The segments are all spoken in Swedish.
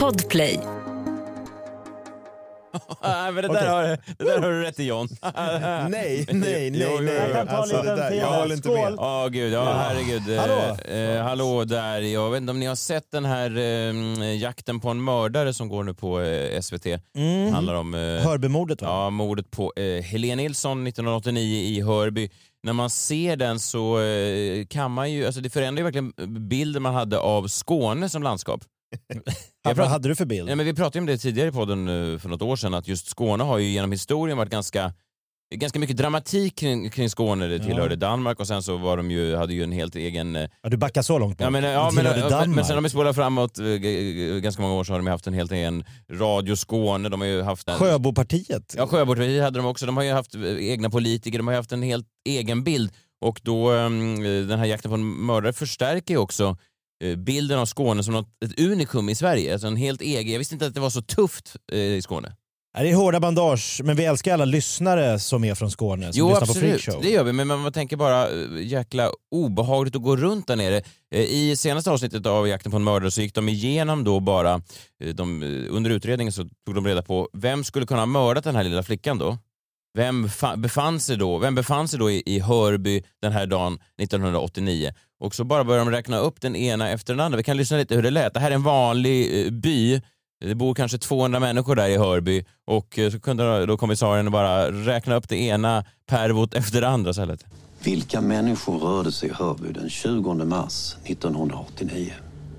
Podplay. Men det där har du rätt i, John. Nej. Jag kan ta Alltså, lite jag håller inte med. Ja, gud, herregud. Hallå där. Jag vet inte om ni har sett den här jakten på en mördare som går nu på SVT. Handlar om Hörbymordet, va? Ja, mordet på Helene Nilsson 1989 i Hörby. När man ser den så kan man ju, alltså det förändrar ju verkligen bilden man hade av Skåne som landskap. Vad hade du för bild? Ja, men vi pratade om det tidigare i podden för något år sedan, att just Skåne har ju genom historien varit ganska mycket dramatik kring Skåne. Det tillhörde Danmark och sen så var hade ju en helt egen... Ja, du backar så långt bort. Men sen har de spolat framåt ganska många år, så har de haft en helt egen Radio Skåne. De har ju haft Sjöbopartiet. Ja, Sjöbopartiet hade de också. De har ju haft egna politiker, de har ju haft en helt egen bild. Och då den här jakten på en mördare förstärker ju också bilden av Skåne som ett unikum i Sverige. Alltså en helt egen. Jag visste inte att det var så tufft i Skåne. Det är hårda bandage, men vi älskar alla lyssnare som är från Skåne som lyssnar absolut. på Freakshow. Det gör vi, men man tänker bara jäkla obehagligt att gå runt där nere. I senaste avsnittet av jakten på en mördare så gick de igenom då bara, under utredningen så tog de reda på vem skulle kunna ha mördat den här lilla flickan då. Vem befann sig då i Hörby den här dagen 1989? Och så bara börjar de räkna upp den ena efter den andra. Vi kan lyssna lite hur det lät. Det här är en vanlig by. Det bor kanske 200 människor där i Hörby. Och så kunde då kommissarien bara räkna upp det ena pervot efter det andra. Så här. Vilka människor rörde sig i Hörby den 20 mars 1989?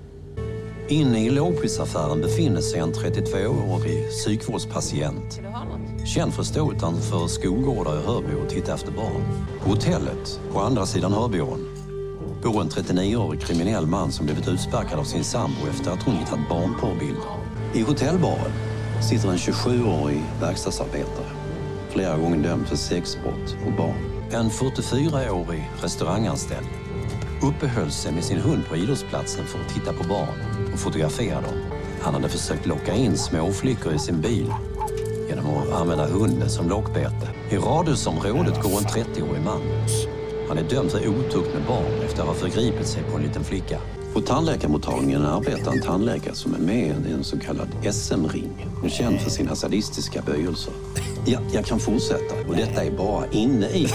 Inne i lågprisaffären befinner sig en 32-årig psykvårdspatient. Känd för att stå utanför skolgårdar i Hörby och titta efter barn. På hotellet, på andra sidan Hörbyån, bor en 39-årig kriminell man som blivit utsparkad av sin sambo efter att hon hittat barnporrbilder. I hotellbaren sitter en 27-årig verkstadsarbetare, flera gånger dömd för sexbrott mot barn. En 44-årig restauranganställd uppehöll sig med sin hund på idrottsplatsen för att titta på barn och fotografera dem. Han hade försökt locka in småflickor i sin bil genom att använda hunden som lockbete. I radhusområdet går en 30-årig man. Han är dömd för otukt med barn efter att ha förgripit sig på en liten flicka. På tandläkarmottagningen arbetar en tandläkare som är med i en så kallad SM-ring. Hon är känd för sina sadistiska böjelser. Ja, jag kan fortsätta. Och detta är bara inne i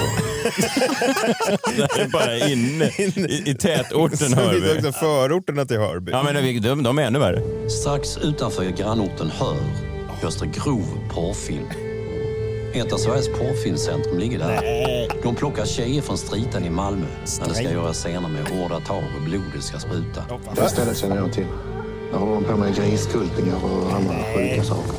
Det är bara inne i tätorten Hörby. Det är också förorterna till Hörby. Ja, men de är ännu värre. Strax utanför grannorten Hör görs det grov porrfilm. Ett av Sveriges porrfilmcentrum ligger där. Nej. De plockar tjejer från striten i Malmö när det ska göra scener med hårda tag och blodet ska spruta. Det stället känner jag till. Där håller de på med griskultingar och andra sjuka saker.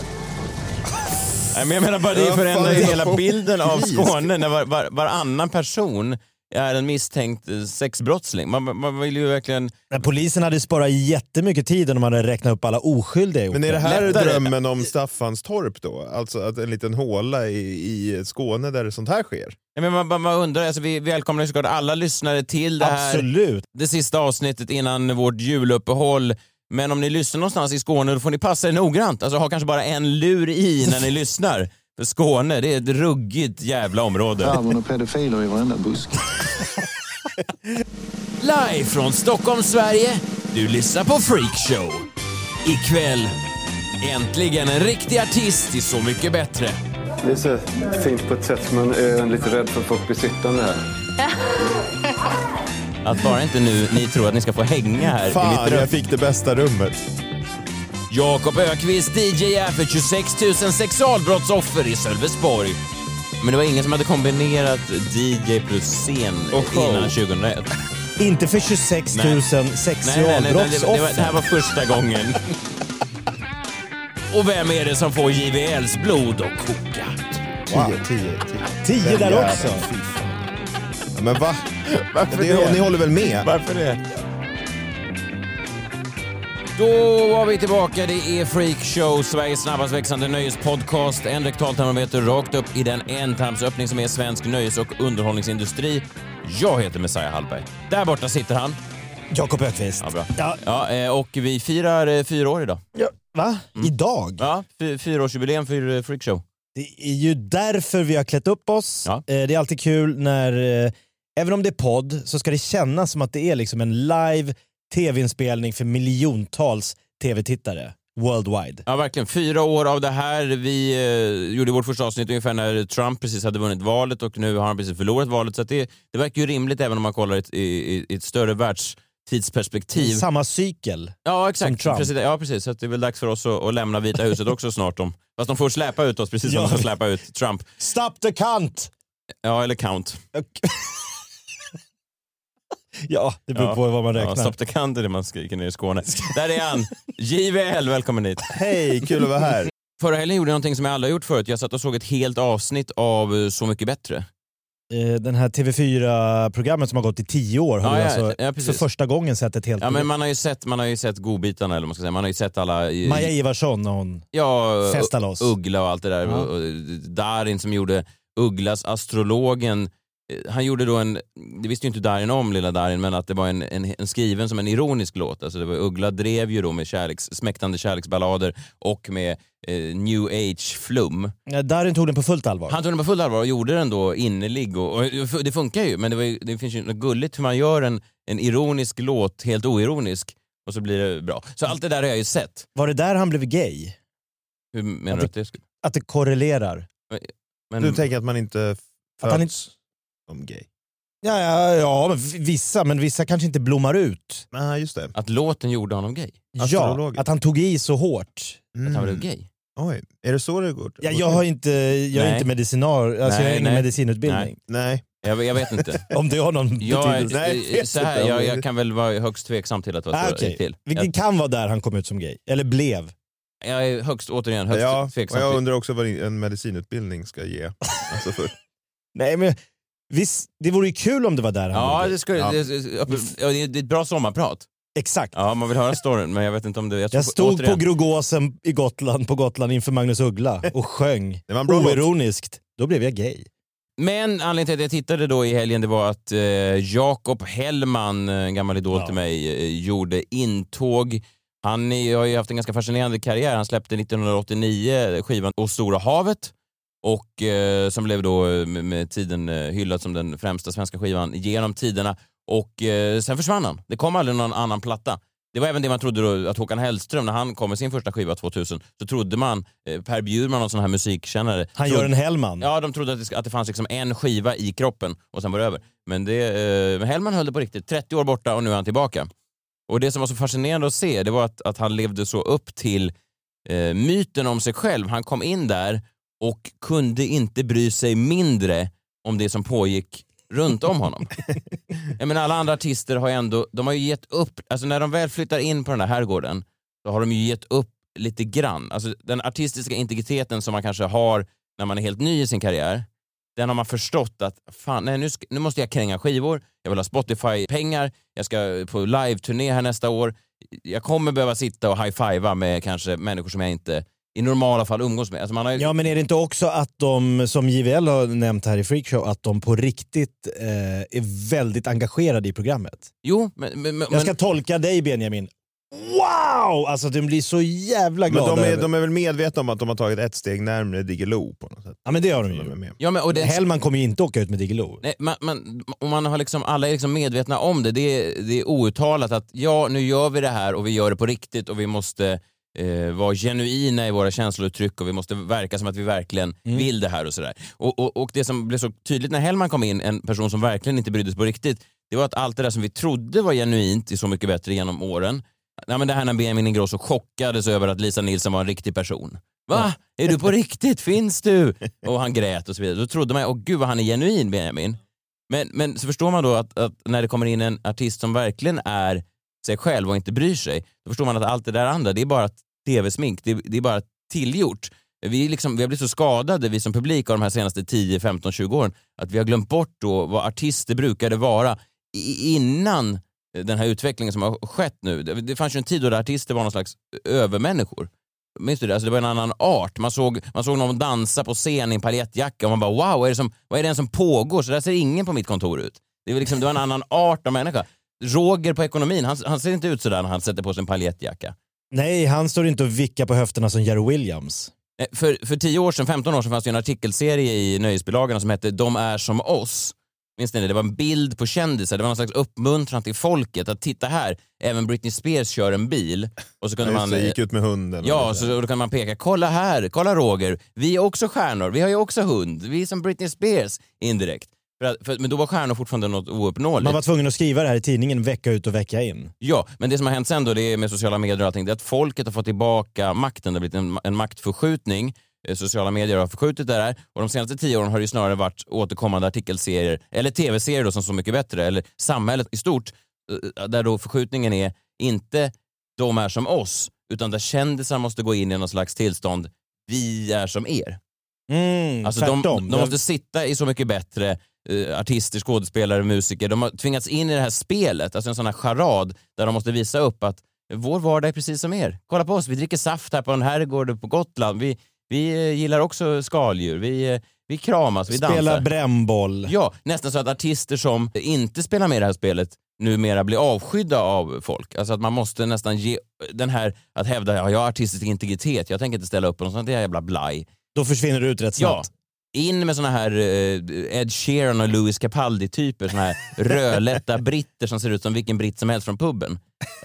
Nej, men jag menar bara, det förändrar hela bilden av Skåne när varannan person är en misstänkt sexbrottsling. Man vill ju verkligen... Men polisen hade sparat jättemycket tid om man hade räknat upp alla oskyldiga. Men är det här drömmen om Staffanstorp då? Alltså att en liten håla i Skåne där sånt här sker? Ja, men man undrar, alltså vi välkomnar såklart alla lyssnare till det här. Absolut. Det sista avsnittet innan vårt juluppehåll. Men om ni lyssnar någonstans i Skåne då får ni passa er noggrant. Alltså ha kanske bara en lur i när ni lyssnar. För Skåne, det är ett ruggigt jävla område. Farmor och pedofiler i varenda busk. Live från Stockholm, Sverige. Du lyssnar på Freakshow. Ikväll, äntligen en riktig artist i Så mycket bättre. Det är så fint på ett sätt som man är lite rädd för att folk blir sittande här. Att bara inte nu ni tror att ni ska få hänga här i mitt rum. Jag fick det bästa rummet. Jakob Ökvist, DJ är för 26 000 sexualbrottsoffer i Sölvesborg. Men det var ingen som hade kombinerat DJ plus scen innan 2001. Inte för 26 000 sexualbrottsoffer. Det här var första gången. Och vem är det som får JVLs blod och koka? 10 där också. Men va? Varför det? Ni håller väl med? Varför det? Då var vi tillbaka. Det är Freakshow, Sveriges snabbast växande nöjespodcast. En rektaltermometer rakt upp i den ändtarmsöppning som är svensk nöjes- och underhållningsindustri. Jag heter Messiah Hallberg. Där borta sitter han. Jakob Ökvist. Ja, bra. Ja, och vi firar 4 år idag. Ja, va? Idag? Ja, 4-årsjubileum för Freakshow. Det är ju därför vi har klätt upp oss. Ja. Det är alltid kul när, även om det är podd, så ska det kännas som att det är liksom en live tv-inspelning för miljontals tv-tittare. worldwide. Ja, verkligen. 4 år av det här. Vi gjorde vårt första avsnitt ungefär när Trump precis hade vunnit valet och nu har han precis förlorat valet. Så att det verkar ju rimligt även om man kollar i ett större världstidsperspektiv. Samma cykel. Ja, exakt. Som Trump. Ja, precis. Så att det är väl dags för oss att lämna Vita huset också snart. Fast de får släpa ut oss precis som de får släpa ut Trump. Stop the cunt! Ja, eller count. Ja, det beror på vad man räknar. Ja, stop the count är det man skriker ner i Skåne. Där är han! JVL, välkommen hit. Hej, kul att vara här. Förra helgen gjorde jag någonting som jag aldrig har gjort förut. Jag satt och såg ett helt avsnitt av Så mycket bättre. Den här TV4-programmet som har gått i 10 år har för första gången sett ett helt men man har ju sett godbitarna, eller vad man ska säga. Man har ju sett alla... Maja Ivarsson och hon festar loss. Uggla och allt det där. Ja. Och Darin som gjorde Ugglas Astrologen. Han gjorde då det visste ju inte Darin om, lilla Darin, men att det var en skriven som en ironisk låt. Alltså det var, Uggla drev ju då med smäktande kärleksballader och med new age-flum. Darin tog den på fullt allvar. Han tog den på fullt allvar och gjorde den då innerlig. Och det funkar ju, men det finns ju något gulligt hur man gör en ironisk låt helt oironisk och så blir det bra. Så allt det där har jag ju sett. Var det där han blev gay? Hur menar du att det skulle? Att det korrelerar. Men du tänker att man inte föds som gay? Ja, men vissa kanske inte blommar ut. Nej, just det. Att låten gjorde honom gay? Ja, att han tog i så hårt. Att han blev gay? Oj, är det så det går? Ja, jag är inte medicinar, alltså jag har ingen medicinutbildning. Nej. Jag vet inte. Om det har någon betydelse. Jag kan väl vara högst tveksam till att det var så till. Vilket kan vara där han kom ut som gay. Eller blev. Jag är högst tveksam. Och jag undrar också vad en medicinutbildning ska ge. Alltså för... Nej, men visst, det vore ju kul om det var där han det är ett bra sommarprat. Exakt. Ja, man vill höra storyn, men jag vet inte om det... Jag stod på Grogåsen på Gotland inför Magnus Uggla och sjöng oironiskt. Då blev jag gay. Men anledningen till att jag tittade då i helgen, det var att Jakob Hellman, en gammal idol till mig, gjorde intåg. Han har ju haft en ganska fascinerande karriär. Han släppte 1989 skivan Och Stora havet. Och som blev då med tiden hyllad som den främsta svenska skivan genom tiderna. Och sen försvann han. Det kom aldrig någon annan platta. Det var även det man trodde då, att Håkan Hellström, när han kom med sin första skiva 2000, så trodde man, Per Bjurman, någon sån här musikkännare. Han gör en Hellman. Ja, de trodde att det fanns liksom en skiva i kroppen och sen var det över. Men Hellman höll det på riktigt. 30 år borta och nu är han tillbaka. Och det som var så fascinerande att se, det var att han levde så upp till myten om sig själv. Han kom in där och kunde inte bry sig mindre om det som pågick runt om honom. Jag menar, alla andra artister har ju gett upp, alltså när de väl flyttar in på den här herrgården, så har de ju gett upp lite grann. Alltså den artistiska integriteten som man kanske har när man är helt ny i sin karriär, den har man förstått att fan, nej, nu måste jag kränga skivor, jag vill ha Spotify-pengar, jag ska på live-turné här nästa år, jag kommer behöva sitta och high-fivea med kanske människor som jag inte i normala fall umgås med. Alltså Ja, men är det inte också att de, som JVL har nämnt här i Freakshow, att de på riktigt är väldigt engagerade i programmet? Jo, men jag ska tolka dig, Benjamin. Wow! Alltså de blir så jävla glada. Men de är väl medvetna om att de har tagit ett steg närmare Diggiloo på något sätt. Ja, men det har de ju. Ja, men, och Hellman kommer ju inte åka ut med Diggiloo. Nej, man har liksom, alla är liksom medvetna om det. Det är outtalat att ja, nu gör vi det här och vi gör det på riktigt och vi måste vara genuina i våra känslouttryck och vi måste verka som att vi verkligen vill det här och sådär. Och det som blev så tydligt när Hellman kom in, en person som verkligen inte brydde sig på riktigt, det var att allt det där som vi trodde var genuint i Så mycket bättre genom åren. Ja, men det här när Benjamin Ingrosso chockades över att Lisa Nilsson var en riktig person. Va? Är du på riktigt? Finns du? Och han grät och så vidare. Då trodde man, åh gud vad han är genuin, Benjamin. Men så förstår man då att när det kommer in en artist som verkligen är sig själv och inte bryr sig, då förstår man att allt det där andra, det är bara tv-smink, det är bara tillgjort. Vi har blivit så skadade, vi som publik, av de här senaste 10, 15, 20 åren, att vi har glömt bort då vad artister brukade vara innan den här utvecklingen som har skett nu. Det fanns ju en tid då artister var någon slags övermänniskor. Minns du det? Alltså det var en annan art. Man såg någon dansa på scen i en paljettjacka och man bara wow, vad är det som pågår? Så där ser ingen på mitt kontor ut. Det var en annan art av människa. Roger på ekonomin, han ser inte ut sådär när han sätter på sin paljettjacka. Nej, han står inte och vickar på höfterna som Jerry Williams. För 10 år sedan, 15 år sedan fanns det en artikelserie i nöjesbilagarna som hette De är som oss. minns ni det var en bild på kändisar, det var någon slags uppmuntran till folket att titta här, även Britney Spears kör en bil. Och så kunde man gick ut med hunden. Ja, så då kan man peka, kolla här, kolla Roger, vi är också stjärnor, vi har ju också hund, vi är som Britney Spears indirekt. Men då var stjärnor fortfarande något ouppnåeligt. Man var tvungen att skriva det här i tidningen vecka ut och vecka in. Ja, men det som har hänt sen då, det är med sociala medier och allting, det är att folket har fått tillbaka makten. Det har blivit en maktförskjutning. Sociala medier har förskjutit det här. Och de senaste 10 åren har det ju snarare varit återkommande artikelserier, eller tv-serier då som Så mycket bättre, eller samhället i stort, där då förskjutningen är inte de är som oss, utan där kändisar måste gå in i någon slags tillstånd, vi är som er. Alltså de måste sitta i Så mycket bättre, artister, skådespelare, musiker, de har tvingats in i det här spelet, alltså en sån här charad där de måste visa upp att vår vardag är precis som er. Kolla på oss, vi dricker saft här på en herrgård på Gotland, vi gillar också skaldjur, vi kramas, vi dansar. Spelar brännboll. Ja, nästan så att artister som inte spelar med i det här spelet numera blir avskydda av folk. Alltså att man måste nästan ge den här, att hävda, jag har artistisk integritet, jag tänker inte ställa upp på något sånt där jävla blaj. Då försvinner du ut rätt snabbt. Ja. In med såna här Ed Sheeran och Louis Capaldi-typer, såna här rödlätta britter som ser ut som vilken britt som helst från puben.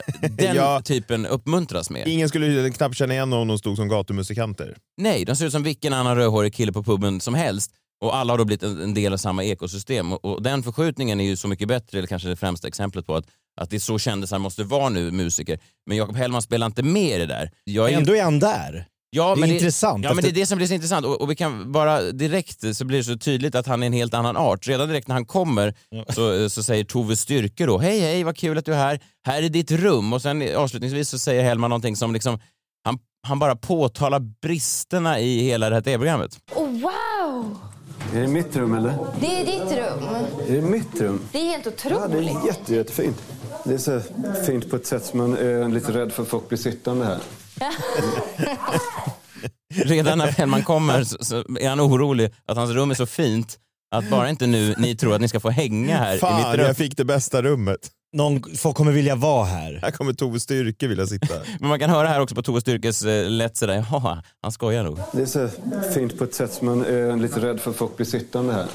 Den typen uppmuntras med. Ingen skulle knappt känna igen om de stod som gatumusikanter. Nej, de ser ut som vilken annan rödhårig kille på puben som helst. Och alla har då blivit en del av samma ekosystem. Och den förskjutningen är ju Så mycket bättre, eller kanske det främsta exemplet på att det är så kändisar måste vara nu, musiker. Men Jakob Hellman spelar inte med i det där. Ändå är han där. Ja, det är intressant. Ja, men det är det som blir så intressant. Och vi kan bara direkt så blir det så tydligt att han är en helt annan art. Redan direkt när han kommer så säger Tove Styrke då, hej, vad kul att du är här. Här är ditt rum. Och sen avslutningsvis så säger Hellman någonting som liksom, han bara påtalar bristerna i hela det här tv-programmet. Oh, wow! Är det mitt rum eller? Det är ditt rum. Är det mitt rum? Det är helt otroligt. Ja, det är jättefint. Det är så fint på ett sätt som man är lite rädd för att folk blir sittande här. Redan när Hellman kommer så är han orolig att hans rum är så fint att bara inte nu ni tror att ni ska få hänga här Fan, i mitt rum. jag fick det bästa rummet. Folk kommer vilja vara här. Här kommer Tove Styrke vilja sitta. Men man kan höra här också på Tove Styrkes lätt sådär, ja, han skojar nog. Det är så fint på ett sätt som man är lite rädd för att folk blir sittande här.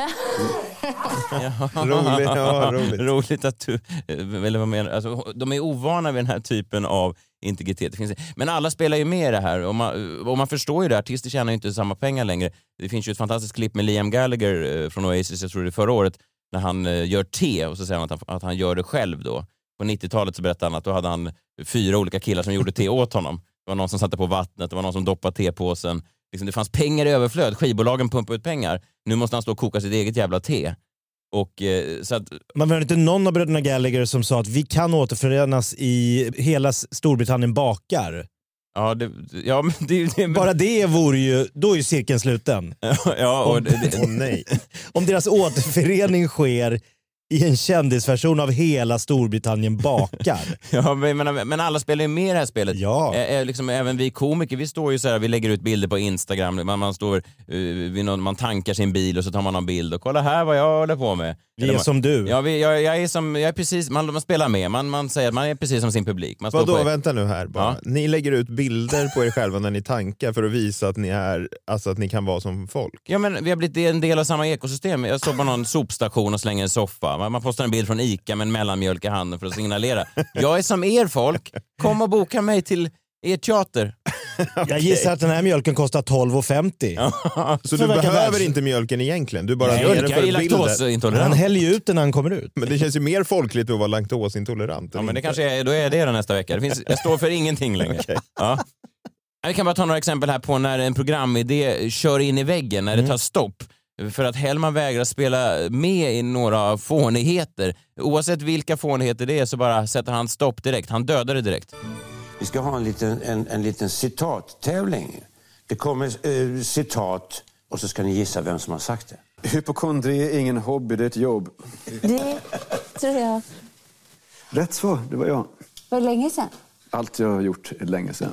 Roligt. Roligt att du, eller vad menar, alltså, de är ovana vid den här typen av integritet. Men alla spelar ju med det här, och man förstår ju det, artister tjänar ju inte samma pengar längre. Det finns ju ett fantastiskt klipp med Liam Gallagher från Oasis, jag tror det är förra året, när han gör te, och så säger han att han gör det själv då. På 90-talet så berättade han att då hade han 4 olika killar som gjorde te åt honom. Det var någon som satte på vattnet, det var någon som doppade tepåsen. Liksom, det fanns pengar i överflöd, skivbolagen pumpade ut pengar. Nu måste han stå och koka sitt eget jävla te. Och, så att... Man var inte någon av bröderna Gallagher som sa att vi kan återförenas i hela Storbritannien bakar. Ja, men det bara det vore ju, då är ju cirkeln sluten. Ja, nej. Om deras återförening sker i en kändisversion av hela Storbritannien bakar. Ja, men alla spelar ju med i det här spelet. Ja. Liksom, även vi komiker, vi står ju så här, vi lägger ut bilder på Instagram, man står man tankar sin bil och så tar man en bild och kolla här vad jag håller på med. Vi är som du. Ja, jag är precis, man spelar med, man säger att man är precis som sin publik. Vadå, vänta nu här bara. Ja. Ni lägger ut bilder på er själva när ni tankar för att visa att ni är, alltså att ni kan vara som folk. Ja, men vi har blivit en del av samma ekosystem. Jag står på någon sopstation och slänger en soffa. Man postar en bild från Ica med en mellanmjölk i handen för att signalera. Jag är som er folk. Kom och boka mig till er teater. Jag gissar att den här mjölken kostar 12,50. Ja. Så du behöver inte mjölken egentligen? Du bara ger den för laktosintolerant. Han häller ju ut den när han kommer ut. Men det känns ju mer folkligt att vara laktosintolerant. Ja, men det kanske är, då är det nästa vecka. Jag står för ingenting längre. Okay. Ja. Vi kan bara ta några exempel här på när en programidé kör in i väggen, när det tar stopp. För att Hellman vägrar spela med i några fånigheter. Oavsett vilka fånigheter det är så bara sätter han stopp direkt. Han dödar det direkt. Vi ska ha en liten citattävling. Det kommer citat och så ska ni gissa vem som har sagt det. Hypokondri är ingen hobby, det är ett jobb. Det tror jag. Rätt svar, det var jag. Var det länge sedan? Allt jag har gjort är länge sedan.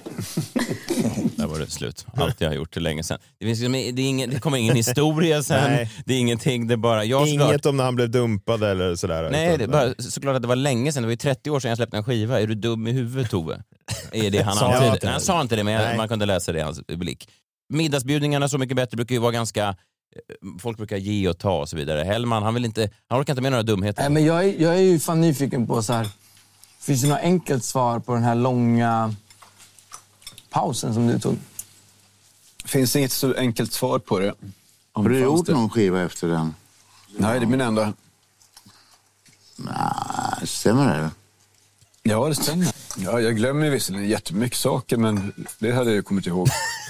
Där var det slut. Allt jag har gjort är länge sedan. Det kommer ingen historia sen. Nej. Det är ingenting, det är bara... Inget om när han blev dumpad eller sådär. Nej, det är bara såklart att det var länge sedan. Det var ju 30 år sedan jag släppte en skiva. Är du dum i huvudet, Tove? Är det han antydde? Han sa inte det, men man kunde läsa det i hans blick. Middagsbjudningarna Så mycket bättre brukar ju vara ganska folk brukar ge och ta och så vidare. Hellman, han orkar inte med några dumheter. Nej, men jag är ju fan nyfiken på så här. Finns det något enkelt svar på den här långa pausen som du tog? Finns inget så enkelt svar på det. Har du gjort någon skiva efter den? Nej, det är min enda. Nej, stämmer det? Ja, det stämmer. Ja, jag glömmer visserligen jättemycket saker, men det hade jag kommit ihåg.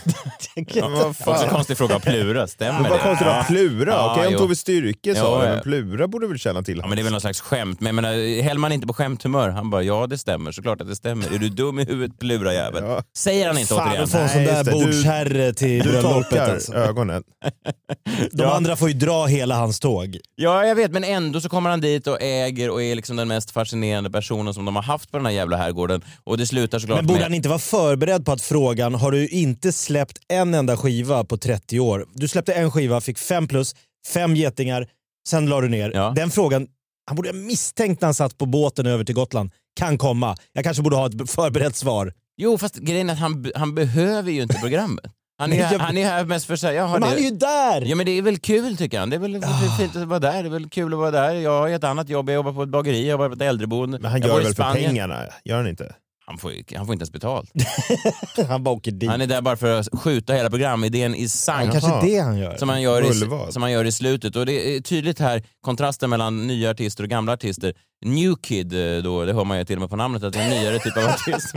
Också konstig fråga, Plura, stämmer det? Vad konstigt att Plura? Okej, om jo. Tove Styrke sa Ja, men Plura borde väl känna till. Ja, men det är väl någon slags skämt. Men jag menar, Hellman är inte på skämthumör. Han bara, ja det stämmer, såklart att det stämmer. Är du dum i huvudet, Plura jävel? Ja. Säger han inte Fan, återigen? du får en sån där bordsherre till Du bröllopet. tolkar Alltså. ögonen. De andra får ju dra hela hans tåg. Ja, jag vet, men ändå så kommer han dit och äger och är liksom den mest fascinerande personen som de har haft på den här jävla herrgården. Och det slutar såklart Men borde med... han inte vara förberedd på att frågan, har du inte släppt en enda skiva på 30 år? Du släppte en skiva, fick 5+, 5 getingar, sen la du ner. Ja. Den frågan, han borde ha misstänkt när han satt på båten över till Gotland, kan komma. Jag kanske borde ha ett förberett svar. Jo, fast grejen är att han behöver ju inte programmet. Han är här mest för sig. Men han är ju där! Ja, men det är väl kul tycker han. Det är väl fint att vara där. Det är väl kul att vara där. Jag har ett annat jobb. Jag jobbar på ett bageri. Jag jobbar på ett äldreboende. Men han jag gör bor i väl för Spanien. pengarna? Gör han inte? Han får inte ens betalt. Han bara åker dit. Han är där bara för att skjuta hela programidén i sank. Kanske det han gör. Som han gör i slutet. Och det är tydligt här, kontrasten mellan nya artister och gamla artister. New Kid, då, det hör man ju till och med på namnet, att det är en nyare typ av artist.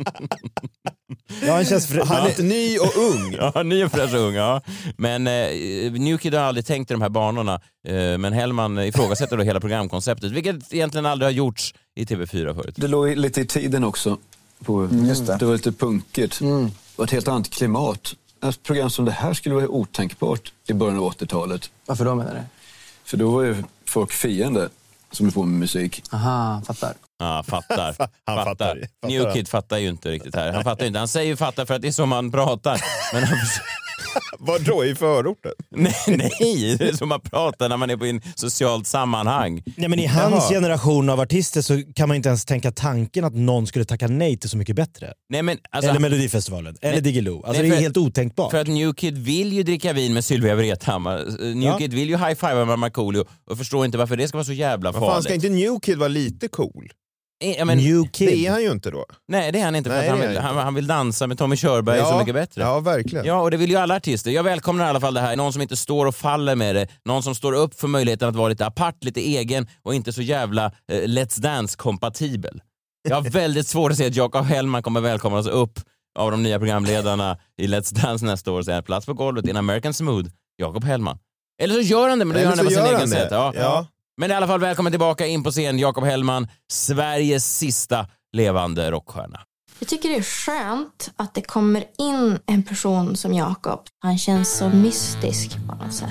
Ja, han känns Han är ny och ung. Ja, ny och fräsch och ung, ja. Men New Kid har aldrig tänkt i de här banorna. Men Hellman ifrågasätter då hela programkonceptet, vilket egentligen aldrig har gjorts i TV4 förut. Det låg lite i tiden också. Det var lite punkigt. Och ett helt annat klimat. Ett program som det här skulle vara otänkbart i början av 80-talet. Varför då menar du? För då var ju folk fiende som är på med musik. Aha, fattar. Ja, fattar. Han fattar. New Kid fattar ju inte riktigt här. Han fattar inte. Han säger ju fattar för att det är så man pratar. Men han... Vad då i förorten? Nej, det är som man pratar när man är på en socialt sammanhang. Nej, men i hans generation av artister så kan man inte ens tänka tanken att någon skulle tacka nej till Så mycket bättre. Nej, men, alltså, eller Melodifestivalen, eller Diggiloo. Alltså nej, det är helt otänkbart. För att New Kid vill ju dricka vin med Sylvia Vrethammar. New Kid vill ju high-five med Markoolio och förstår inte varför det ska vara så jävla farligt. Fan, ska inte New Kid vara lite cool? Men, New Kid. Det är han ju inte då. Nej, det är han inte. För Nej, att han vill dansa med Tommy Körberg Så mycket bättre. Ja, verkligen. Ja, och det vill ju alla artister. Jag välkomnar i alla fall det här. Någon som inte står och faller med det. Någon som står upp för möjligheten att vara lite apart, lite egen och inte så jävla Let's Dance-kompatibel. Jag har väldigt svårt att se att Jakob Hellman kommer välkomnas upp av de nya programledarna i Let's Dance nästa år och säga plats på golvet in American Smooth, Jakob Hellman. Eller så gör han det, men då gör han det på sin egen sätt. Ja. Men i alla fall, välkommen tillbaka in på scen, Jakob Hellman, Sveriges sista levande rockstjärna. Jag tycker det är skönt att det kommer in en person som Jakob. Han känns så mystisk på något sätt.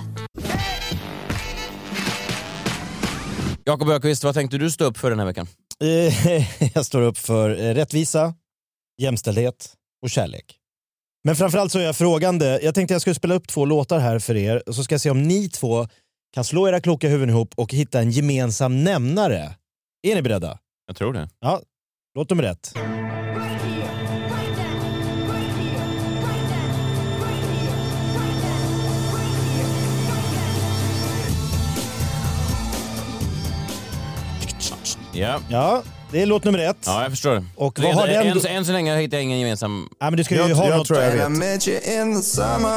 Jakob Öqvist, vad tänkte du stå upp för den här veckan? Jag står upp för rättvisa, jämställdhet och kärlek. Men framförallt så är jag frågande. Jag tänkte jag skulle spela upp 2 låtar här för er. Så ska jag se om ni 2 kan slå era kloka huvuden ihop och hitta en gemensam nämnare. Är ni beredda? Jag tror det. Ja, låt dem rätt. Ja, det är låt nummer 1. Ja, jag förstår det. Och vad har den... Än så länge hittar jag ingen gemensam... Ja, men du ska ju ha något... tror jag vet. I met you in the summer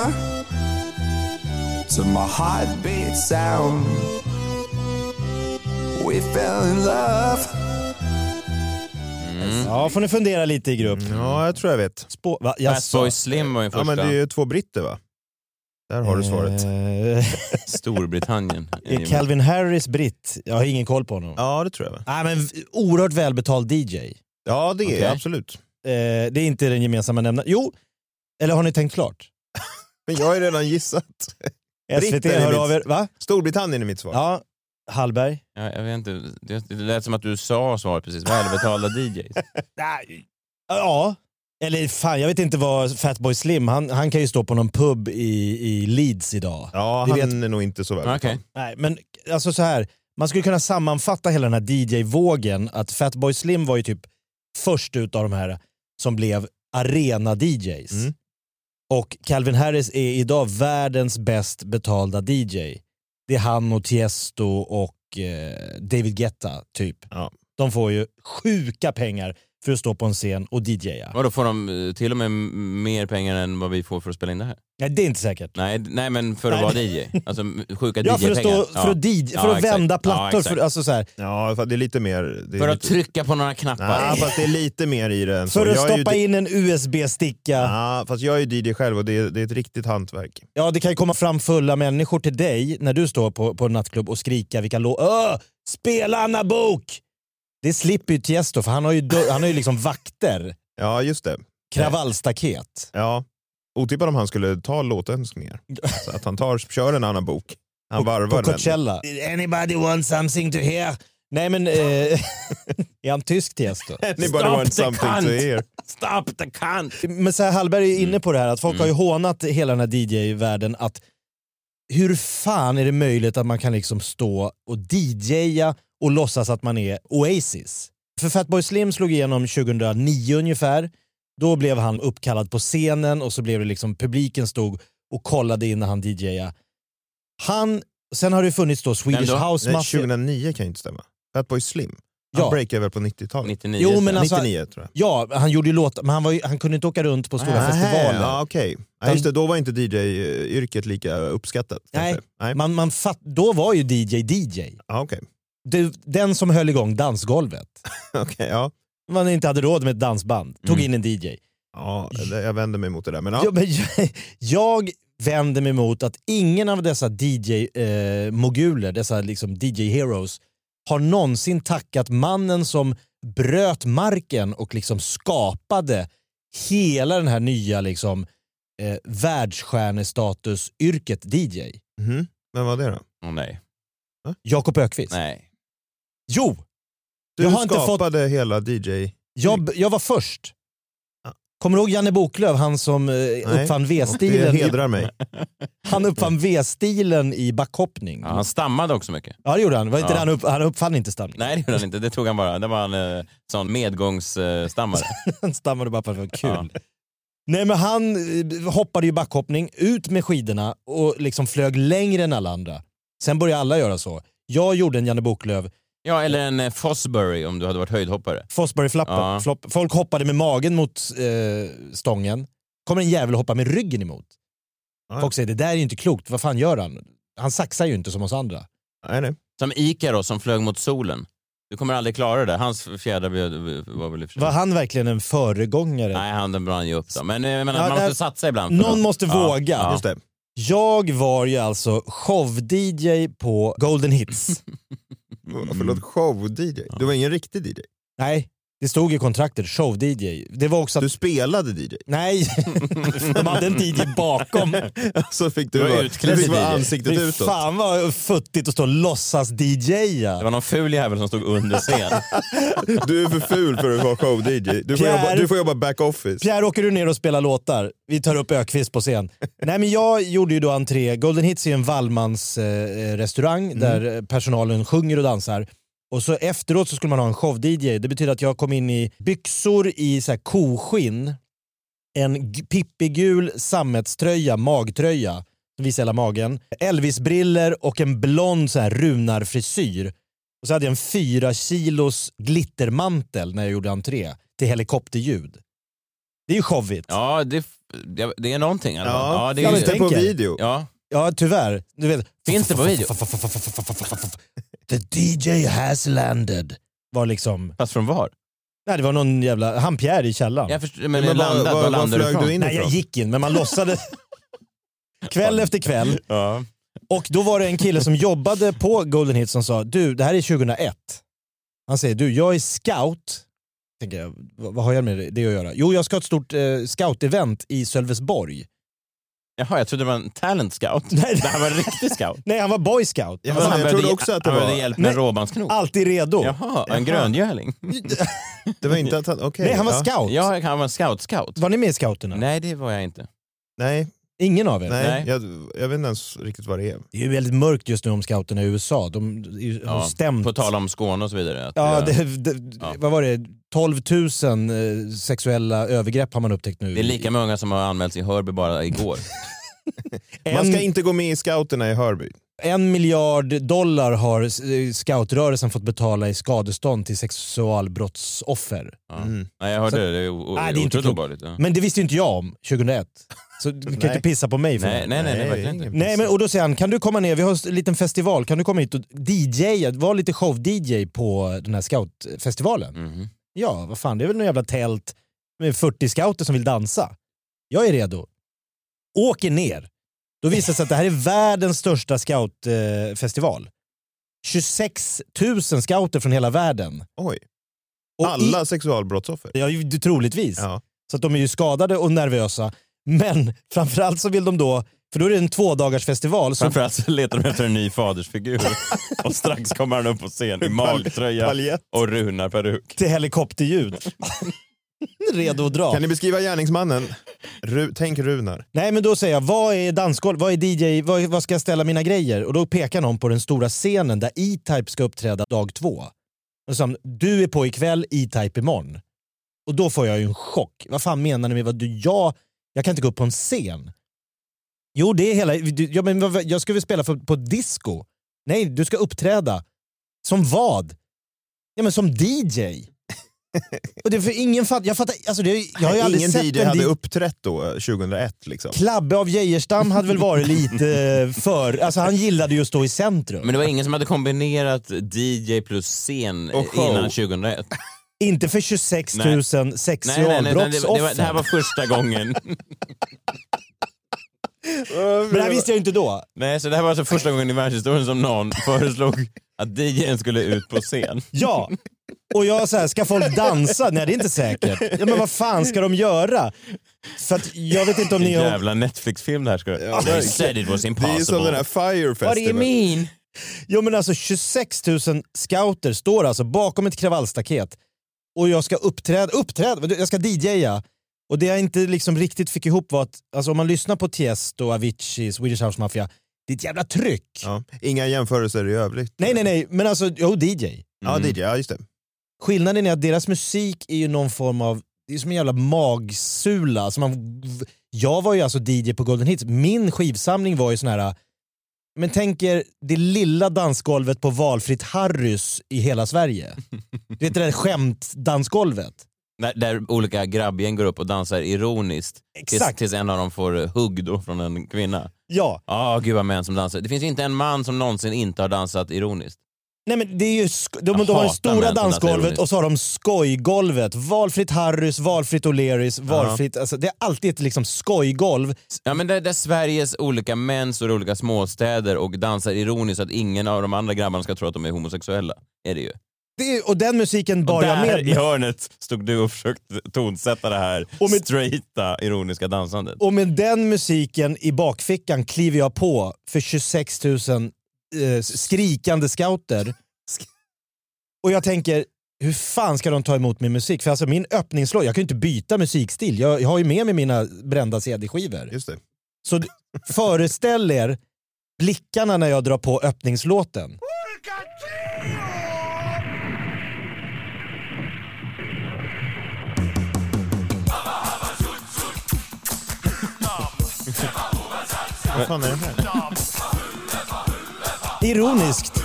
to my heartbeat sound. We fell in love. Ja, får ni fundera lite i grupp. Ja, jag tror jag vet. Fatboy Slim var ju första. Ja, men det är ju 2 britter, va? Där har du svaret. Storbritannien. Är Calvin Harris britt? Jag har ingen koll på honom. Ja, det tror jag. Nej, men oerhört välbetald DJ. Ja, det är absolut. Det är inte den gemensamma nämnaren. Jo, eller har ni tänkt klart? Men jag har ju redan gissat. SVT hör av er, va? Storbritannien är mitt svar. Ja, Hallberg. Ja, jag vet inte. Det lät som att du sa svaret precis. Välbetalda DJs. Ja. Eller fan, jag vet inte vad Fatboy Slim, han kan ju stå på någon pub i Leeds idag. Ja, han är nog inte så väl. Okay. Nej, men alltså så här, man skulle kunna sammanfatta hela den här DJ-vågen att Fatboy Slim var ju typ först ut av de här som blev arena-DJs. Och Calvin Harris är idag världens bäst betalda DJ. Det är han och Tiesto och David Guetta typ. Ja. De får ju sjuka pengar för att stå på en scen och DJa. Och då får de till och med mer pengar än vad vi får för att spela in det här? Nej, det är inte säkert. Nej men för att vara DJ. Alltså sjuka ja, DJ-pengar. För att vända plattor. För, alltså, så här. Ja, för det är lite mer... Det är för att lite... trycka på några knappar. Nej, fast det är lite mer i det än så. För att stoppa in en USB-sticka. Ja, fast jag är DJ själv och det är ett riktigt hantverk. Ja, det kan ju komma fram fulla människor till dig när du står på en nattklubb och skrika vilka spela Anna Bok! Det slipper ju Tiesto för han har ju liksom vakter. Ja, just det. Kravallstaket. Ja, otippat om han skulle ta låtönskningar. Så att han kör en annan bok. Han varvar på Coachella. Anybody want something to hear? Nej men, är han tysk Tiesto? Anybody want something to hear? Stop the cunt! Men så här, Hallberg är inne på det här att folk har ju hånat hela den här DJ-världen att hur fan är det möjligt att man kan liksom stå och DJa och låtsas att man är Oasis? För Fatboy Slim slog igenom 2009 ungefär. Då blev han uppkallad på scenen och så blev det liksom publiken stod och kollade in när han DJa. Sen har det funnits då Swedish House Mafia. 2009 kan ju inte stämma. Fatboy Slim. Han breakade väl på 90-talet? 99, jo, men alltså, 99 tror jag. Ja, han gjorde ju låtar, men han kunde inte åka runt på stora festivaler. Ja, okej. Ja, just det, då var inte DJ-yrket lika uppskattat. Nej. Då var ju DJ. Ja, okej. Den som höll igång dansgolvet. Okej, ja. Man inte hade råd med ett dansband. Tog in en DJ. Ja, jag vänder mig mot det där. Men, ja. Jag vänder mig mot att ingen av dessa DJ-moguler, dessa liksom DJ-heroes, har någonsin tackat mannen som bröt marken och liksom skapade hela den här nya liksom, världsstjärnestatus-yrket DJ. Mm-hmm. Vem var det då? Nej. Jakob Ökvist. Nej. Jo! Du skapade hela DJ... Jag var först. Kommer du ihåg Janne Boklöv, han som uppfann V-stilen? Det hedrar mig. Han uppfann V-stilen i backhoppning. Ja, han stammade också mycket. Ja, det gjorde han. Var inte han uppfann inte stamning. Nej, det gjorde han inte. Det tog han bara. Det var en sån medgångsstammare. Han stammade bara för att det var kul. Ja. Nej, men han hoppade ju backhoppning ut med skidorna och liksom flög längre än alla andra. Sen började alla göra så. Jag gjorde en Janne Boklöv. Ja, eller en Fosbury om du hade varit höjdhoppare. Fosbury-flappen. Ja. Folk hoppade med magen mot stången. Kommer en jävel hoppa med ryggen emot. Ja. Folk säger, det där är ju inte klokt. Vad fan gör han? Han saxar ju inte som oss andra. Nej. Som Ikaros som flög mot solen. Du kommer aldrig klara det. Hans fjädrar var väl i och för sig. Var han verkligen en föregångare? Nej, han brann ju upp då. Men man måste satsa ibland. Någon måste våga. Ja. Just det. Jag var ju alltså show-DJ på Golden Hits. Förlåt, show-DJ? Du var ingen riktig DJ? Nej, det stod i kontraktet, show-DJ. Det var också att... Du spelade DJ? Nej, de hade en DJ bakom. Så fick du vara ansiktet utåt. Fan vad futtigt att stå och låtsas DJa. Det var någon ful jävel som stod under scen. Du är för ful för att vara show-DJ. Du får jobba back office. Pierre, åker du ner och spelar låtar? Vi tar upp Ökvist på scen. Nej, men jag gjorde ju då entré. Golden Hits är en Wallmans restaurang där personalen sjunger och dansar. Och så efteråt så skulle man ha en show-DJ. Det betyder att jag kom in i byxor i så här koskinn, en pippigul sammetströja, magtröja som visar hela magen, Elvis-briller och en blond så här runarfrisyr. Och så hade jag en 4 kilos glittermantel när jag gjorde entré till helikopterljud. Det är ju showigt. Ja, det är någonting. Eller? Ja, det är det på video. Ja, tyvärr. Du vet. Finns det på video? The DJ has landed. Var liksom... Fast från var? Nej, det var någon jävla... Han Pierre i källaren. Jag förstår, men var flög du in? Nej, jag gick in, men man lossade kväll efter kväll. Ja. Och då var det en kille som jobbade på Golden Hits som sa, du, det här är 2001. Han säger, du, jag är scout. Tänker jag, vad har jag med det att göra? Jo, jag ska ha ett stort scout-event i Sölvesborg. Jaha, jag trodde det var en talent scout. Nej, det här var en riktig scout. Nej, han var boy scout. Jag trodde också att det var hjälp med råbandsknop. Alltid redo. Jaha, en gröngöling. Det var inte att han... Okay, nej, han var scout. Ja, han var scout. Var ni med i scouterna? Nej, det var jag inte. Nej. Ingen av er? Nej. Jag vet inte ens riktigt vad det är. Det är ju väldigt mörkt just nu om scouterna i USA. De har stämt... På tal om Skåne och så vidare. Vad var det? 12 000 sexuella övergrepp har man upptäckt nu. Det är lika många som har anmälts i Hörby bara igår. Man ska inte gå med i scouterna i Hörby. $1 miljard har scoutrörelsen fått betala i skadestånd till sexualbrottsoffer. Nej, jag hörde det är inte obehagligt. Men det visste ju inte jag om 2001. Så du kan inte pissa på mig för nej, verkligen inte. Nej, men och då säger han, kan du komma ner, vi har en liten festival, kan du komma hit och var lite show-DJ på den här scoutfestivalen? Ja, vad fan, det är väl någon jävla tält med 40 scouter som vill dansa. Jag är redo. Åker ner. Då visar det sig att det här är världens största scoutfestival. 26 000 scouter från hela världen. Oj. Alla sexualbrottsoffer? Ja, troligtvis. Ja. Så att de är ju skadade och nervösa. Men framförallt så vill de då, för då är det en 2-dagarsfestival. Framförallt så letar de efter en ny fadersfigur. Och strax kommer han upp på scen i magtröja och runar peruk. Till helikopterljud. Redo att dra. Kan ni beskriva gärningsmannen? Tänk Runar. Nej, men då säger jag, vad är dansgolv, vad är DJ, vad ska jag ställa mina grejer? Och då pekar någon på den stora scenen där E-Type ska uppträda dag 2. Och så, du är på ikväll, E-Type imorgon. Och då får jag ju en chock. Vad fan menar ni med jag kan inte gå upp på en scen. Jo, det är hela... jag ska väl spela på disco. Nej, du ska uppträda. Som vad? Ja, men som DJ. Och det är för ingen jag fattar... Alltså jag har ju aldrig ingen sett DJ hade uppträtt då, 2001 liksom. Klabbe av Geijerstam hade väl varit lite för... Alltså han gillade ju att stå i centrum. Men det var ingen som hade kombinerat DJ plus scen innan 2001. Inte för 26 000 sexualbrottsoffer. Det här var första gången. Men det här visste jag inte då. Nej, så det här var alltså första gången i världshistorien som någon föreslog att DJ:n skulle ut på scen. Ja, och jag så här, ska folk dansa? Nej, det är inte säkert. Ja, men vad fan ska de göra? För att jag vet inte om ni har... Jävla Netflix-film det här ska... They said it was impossible. Det är som den här Fire Festival. What do you mean? Jo, men alltså 26 000 scouter står alltså bakom ett kravallstaket. Och jag ska uppträda, jag ska DJa. Och det jag inte liksom riktigt fick ihop var att, alltså om man lyssnar på Tiesto, Avicii, Swedish House Mafia, det är ett jävla tryck. Ja, inga jämförelser i övrigt. Nej, men alltså, DJ. Ja, DJ, ja just det. Skillnaden är att deras musik är ju någon form av, det är som en jävla magsula. Alltså jag var ju alltså DJ på Golden Hits, min skivsamling var ju sån här, men tänker det lilla dansgolvet på valfritt Harrys i hela Sverige. Du vet det där skämtdansgolvet. Där olika grabbgäng går upp och dansar ironiskt. Tills en av dem får hugg då från en kvinna. Ja. Gud vad män som dansar. Det finns inte en man som någonsin inte har dansat ironiskt. Nej, men det är ju de har det stora dansgolvet och så har de skojgolvet. Valfritt Harrys, valfritt O'Learys, valfritt... Alltså, det är alltid ett liksom skojgolv. Ja, men där Sveriges olika män står i olika småstäder och dansar ironiskt så att ingen av de andra grabbarna ska tro att de är homosexuella. Är det ju. Och den musiken bar jag med. I hörnet stod du och försökte tonsätta det här straighta, ironiska dansandet. Och med den musiken i bakfickan kliver jag på för 26 000 skrikande scouter. Och jag tänker, hur fan ska de ta emot min musik? För alltså min öppningslåt, jag kan ju inte byta musikstil. Jag har ju med mig mina brända CD-skivor. Just det. Så föreställ er blickarna när jag drar på öppningslåten. Vad fan är det här? Ironiskt.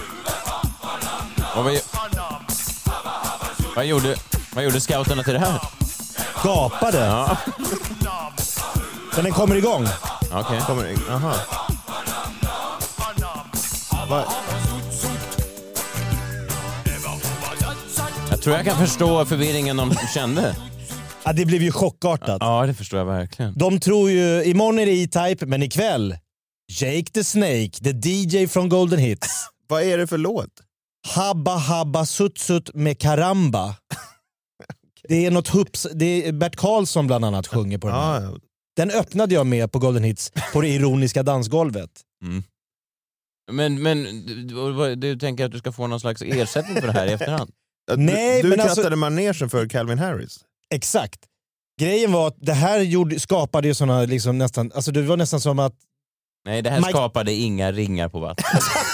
Vad gjorde scouterna till det här? Gapade. Ja. Men den kommer igång. Okej. Aha. Jag tror jag kan förstå förvirringen de kände. Ja, det blev ju chockartat. Ja, det förstår jag verkligen. De tror ju, imorgon är det E-Type, men ikväll Jake the Snake, the DJ från Golden Hits. Vad är det för låt? Habba Habba Sut Sut med Karamba. Okay. Det är något hups, det är Bert Karlsson bland annat sjunger på den här. Ja. Den öppnade jag med på Golden Hits på det ironiska dansgolvet. Mm. Men du tänker att du ska få någon slags ersättning för det här i efterhand? Nej, du men krattade alltså, manegen för Calvin Harris. Exakt. grejen var att det här skapade ju såna liksom nästan, alltså det var nästan som att... Nej, det här skapade inga ringar på vatten.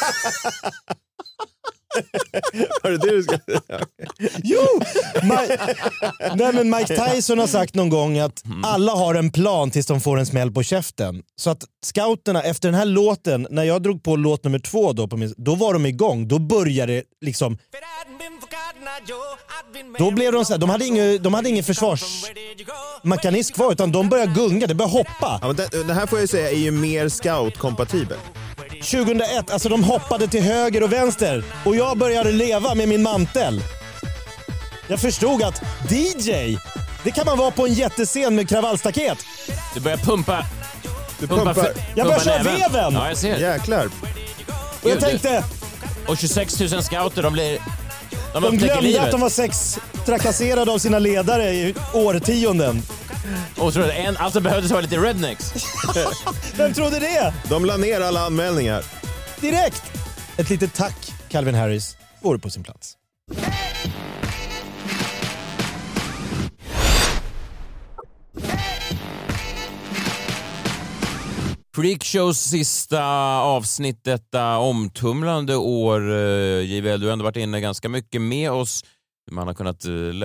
Var det du ska... Jo! Nej, men Mike Tyson har sagt någon gång att alla har en plan tills de får en smäll på käften. Så att scouterna efter den här låten, när jag drog på låt nummer 2 då var de igång. Då började det liksom... Då blev de så här, de hade ingen försvarsmekanism kvar, utan de började gunga, det började hoppa. Ja, men det här får jag säga är ju mer scout-kompatibel. 2001, alltså de hoppade till höger och vänster och jag började leva med min mantel. Jag förstod att DJ, det kan man vara på en jättescen med kravallstaket. Du börjar pumpa. Jag börjar köra veven. Ja, jag ser. Jäklar. Och jag tänkte... Och 26 000 scouter, de glömde livet. att de var trakasserade av sina ledare i årtionden. Och så alltså behövdes vara lite rednecks. Vem trodde det? De la ner alla anmälningar. Direkt. Ett litet tack, Calvin Harris, vore på sin plats. Freakshows sista avsnitt detta omtumlande år. JVL, du har ändå varit inne ganska mycket med oss. Man har kunnat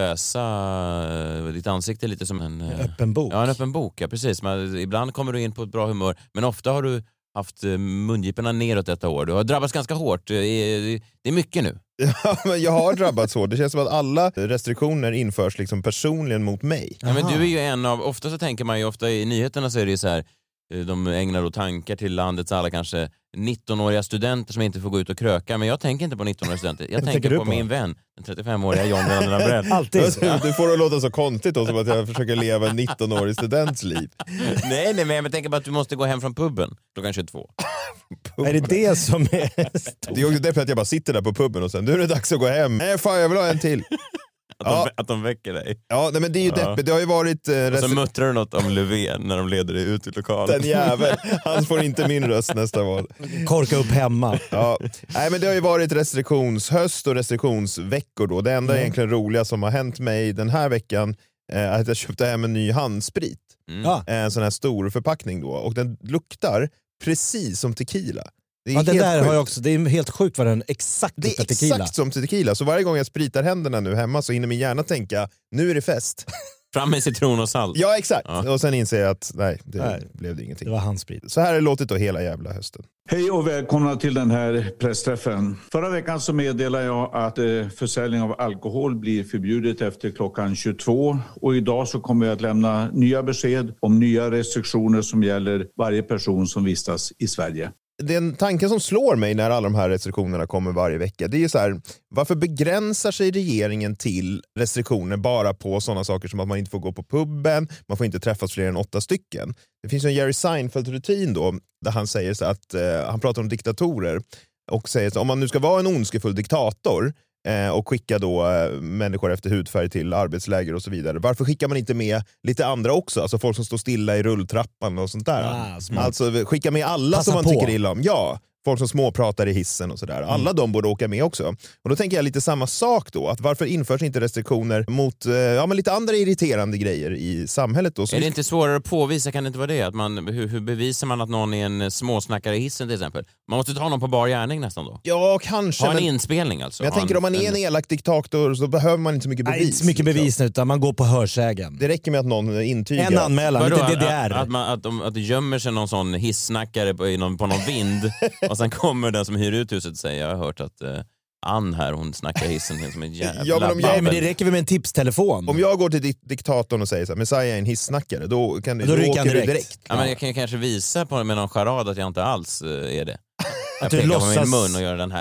läsa ditt ansikte lite som en öppen bok. Ja, en öppen bok, ja, precis. Ibland kommer du in på ett bra humör, men ofta har du haft mungiporna neråt detta år. Du har drabbats ganska hårt. Det är mycket nu. Ja, men jag har drabbats hårt. Det känns som att alla restriktioner införs liksom personligen mot mig. Ja, men du är ju en av, ofta så tänker man ju, ofta i nyheterna så är det ju så här, de ägnar då tankar till landets alla kanske 19-åriga studenter som inte får gå ut och kröka. Men jag tänker inte på 19-åriga studenter. Jag tänker på min vän, den 35-åriga John Lambrell. Alltid. Du får det låta så konstigt då, som att jag försöker leva en 19-årig students liv. Nej, men jag tänker bara att du måste gå hem från puben klockan 22. Är det det som är... Det är också därför att jag bara sitter där på puben och sen, nu är det dags att gå hem. Nej fan, jag vill ha en till. Att de väcker dig. Ja, nej, men det är ju deppigt. Det har ju varit... och så muttrar du något om Löfven när de leder dig ut i lokalen. Den jävel. Han får inte min röst nästa val. Korka upp hemma. Ja. Nej, men det har ju varit restriktionshöst och restriktionsveckor då. Det enda egentligen roliga som har hänt mig den här veckan är att jag köpte hem en ny handsprit. En sån här stor förpackning då. Och den luktar precis som tequila. Det är det där har jag också, det är helt sjukt vad den exakt luktar tequila. Exakt som tequila, så varje gång jag spritar händerna nu hemma så hinner min hjärna tänka, nu är det fest. Fram med citron och salt. Ja, exakt. Ja. Och sen inser jag att det blev det ingenting. Det var handsprit. Så här är det låtit då hela jävla hösten. Hej och välkomna till den här pressträffen. Förra veckan så meddelade jag att försäljning av alkohol blir förbjudet efter klockan 22. Och idag så kommer jag att lämna nya besked om nya restriktioner som gäller varje person som vistas i Sverige. Den tanken som slår mig när alla de här restriktionerna kommer varje vecka, det är ju så här, varför begränsar sig regeringen till restriktioner bara på sådana saker som att man inte får gå på puben, man får inte träffas fler än 8 stycken. Det finns ju en Jerry Seinfeld-rutin då, där han säger så att han pratar om diktatorer och säger så, om man nu ska vara en ondskefull diktator och skicka då människor efter hudfärg till arbetsläger och så vidare. Varför skickar man inte med lite andra också? Alltså folk som står stilla i rulltrappan och sånt där. Alltså skicka med alla Passa som man på. tycker illa om. Ja, folk som småpratar i hissen och sådär. Alla de borde åka med också. Och då tänker jag lite samma sak då. Att varför införs inte restriktioner mot men lite andra irriterande grejer i samhället då? Är det inte svårare att påvisa, kan det inte vara det? Att hur bevisar man att någon är en småsnackare i hissen till exempel? Man måste ta någon på bar gärning nästan då. Ja, kanske. Ha en inspelning alltså. Men jag tänker om man är en elak diktator så behöver man inte så mycket bevis. Nej, inte så mycket bevis utan man går på hörsägen. Det räcker med att någon intygar. En anmälan, lite DDR. Att det gömmer sig någon sån hissnackare på någon vind och sen kommer den som hyr ut huset och säger, jag har hört att Ann här, hon snackar hissen som en jävla men det räcker väl med en tipstelefon. Om jag går till diktatorn och säger så här, Messiah är en hisssnackare, då åker du direkt. Ja, men jag kan ju kanske visa på med någon charad att jag inte alls är det. Jag du pekar låtsas... på min mun och gör den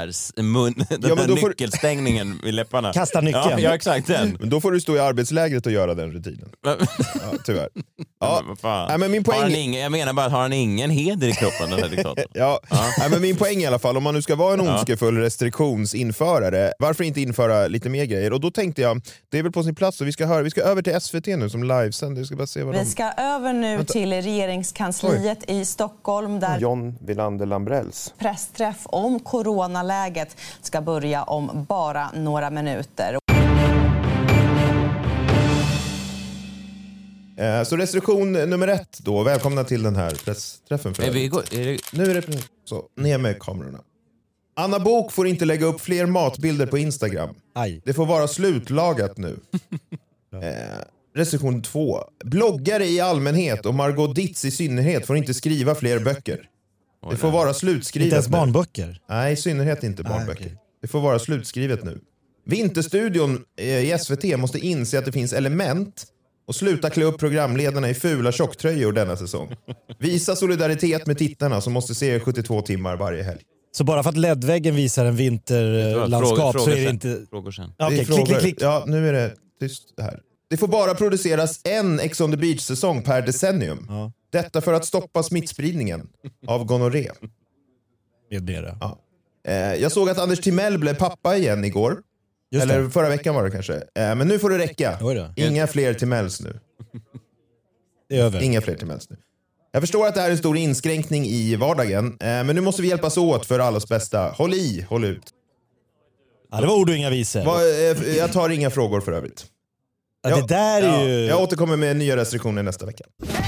här nyckelstängningen vid läpparna. Kasta nyckeln. Ja, exakt den. Men då får du stå i arbetslägret och göra den rutinen. Ja, tyvärr. Ja. Men fan. Nej, men min poäng... jag menar bara, har han ingen heder i kroppen, den här diktatorn? Ja. Nej, men min poäng i alla fall, om man nu ska vara en ondskefull restriktionsinförare, varför inte införa lite mer grejer? Och då tänkte jag, det är väl på sin plats, och vi ska över till SVT nu som livesänder. Vi ska över nu till regeringskansliet i Stockholm där John Wilander Lambrells pressträff om coronaläget ska börja om bara några minuter. Så restriktion nummer 1 då. Välkomna till den här pressträffen. Nu är det så. Ner med kamerorna. Anna Bok får inte lägga upp fler matbilder på Instagram. Det får vara slutlagat nu. Restriktion 2. Bloggare i allmänhet och Margot Ditz i synnerhet får inte skriva fler böcker. Det får vara slutskrivet. Inte ens barnböcker? Nej, i synnerhet inte barnböcker. Okay. Det får vara slutskrivet nu. Vinterstudion i SVT måste inse att det finns element och sluta klä upp programledarna i fula tjocktröjor denna säsong. Visa solidaritet med tittarna som måste se 72 timmar varje helg. Så bara för att LED-väggen visar en vinterlandskap så är det inte... Frågor sen. Okej, klick. Ja, nu är det tyst här. Det får bara produceras en Ex on the Beach-säsong per decennium. Ja. Detta för att stoppa smittspridningen av gonorré. Ja. Jag såg att Anders Timell blev pappa igen igår. Eller förra veckan var det kanske. Men nu får det räcka. Inga fler Timells nu. Det är över. Inga fler Timells nu. Jag förstår att det här är en stor inskränkning i vardagen. Men nu måste vi hjälpas åt för allas bästa. Håll ut. Ja, det var ord och inga visor. Jag tar inga frågor för övrigt. Ja, det där är ju... Jag återkommer med nya restriktioner nästa vecka.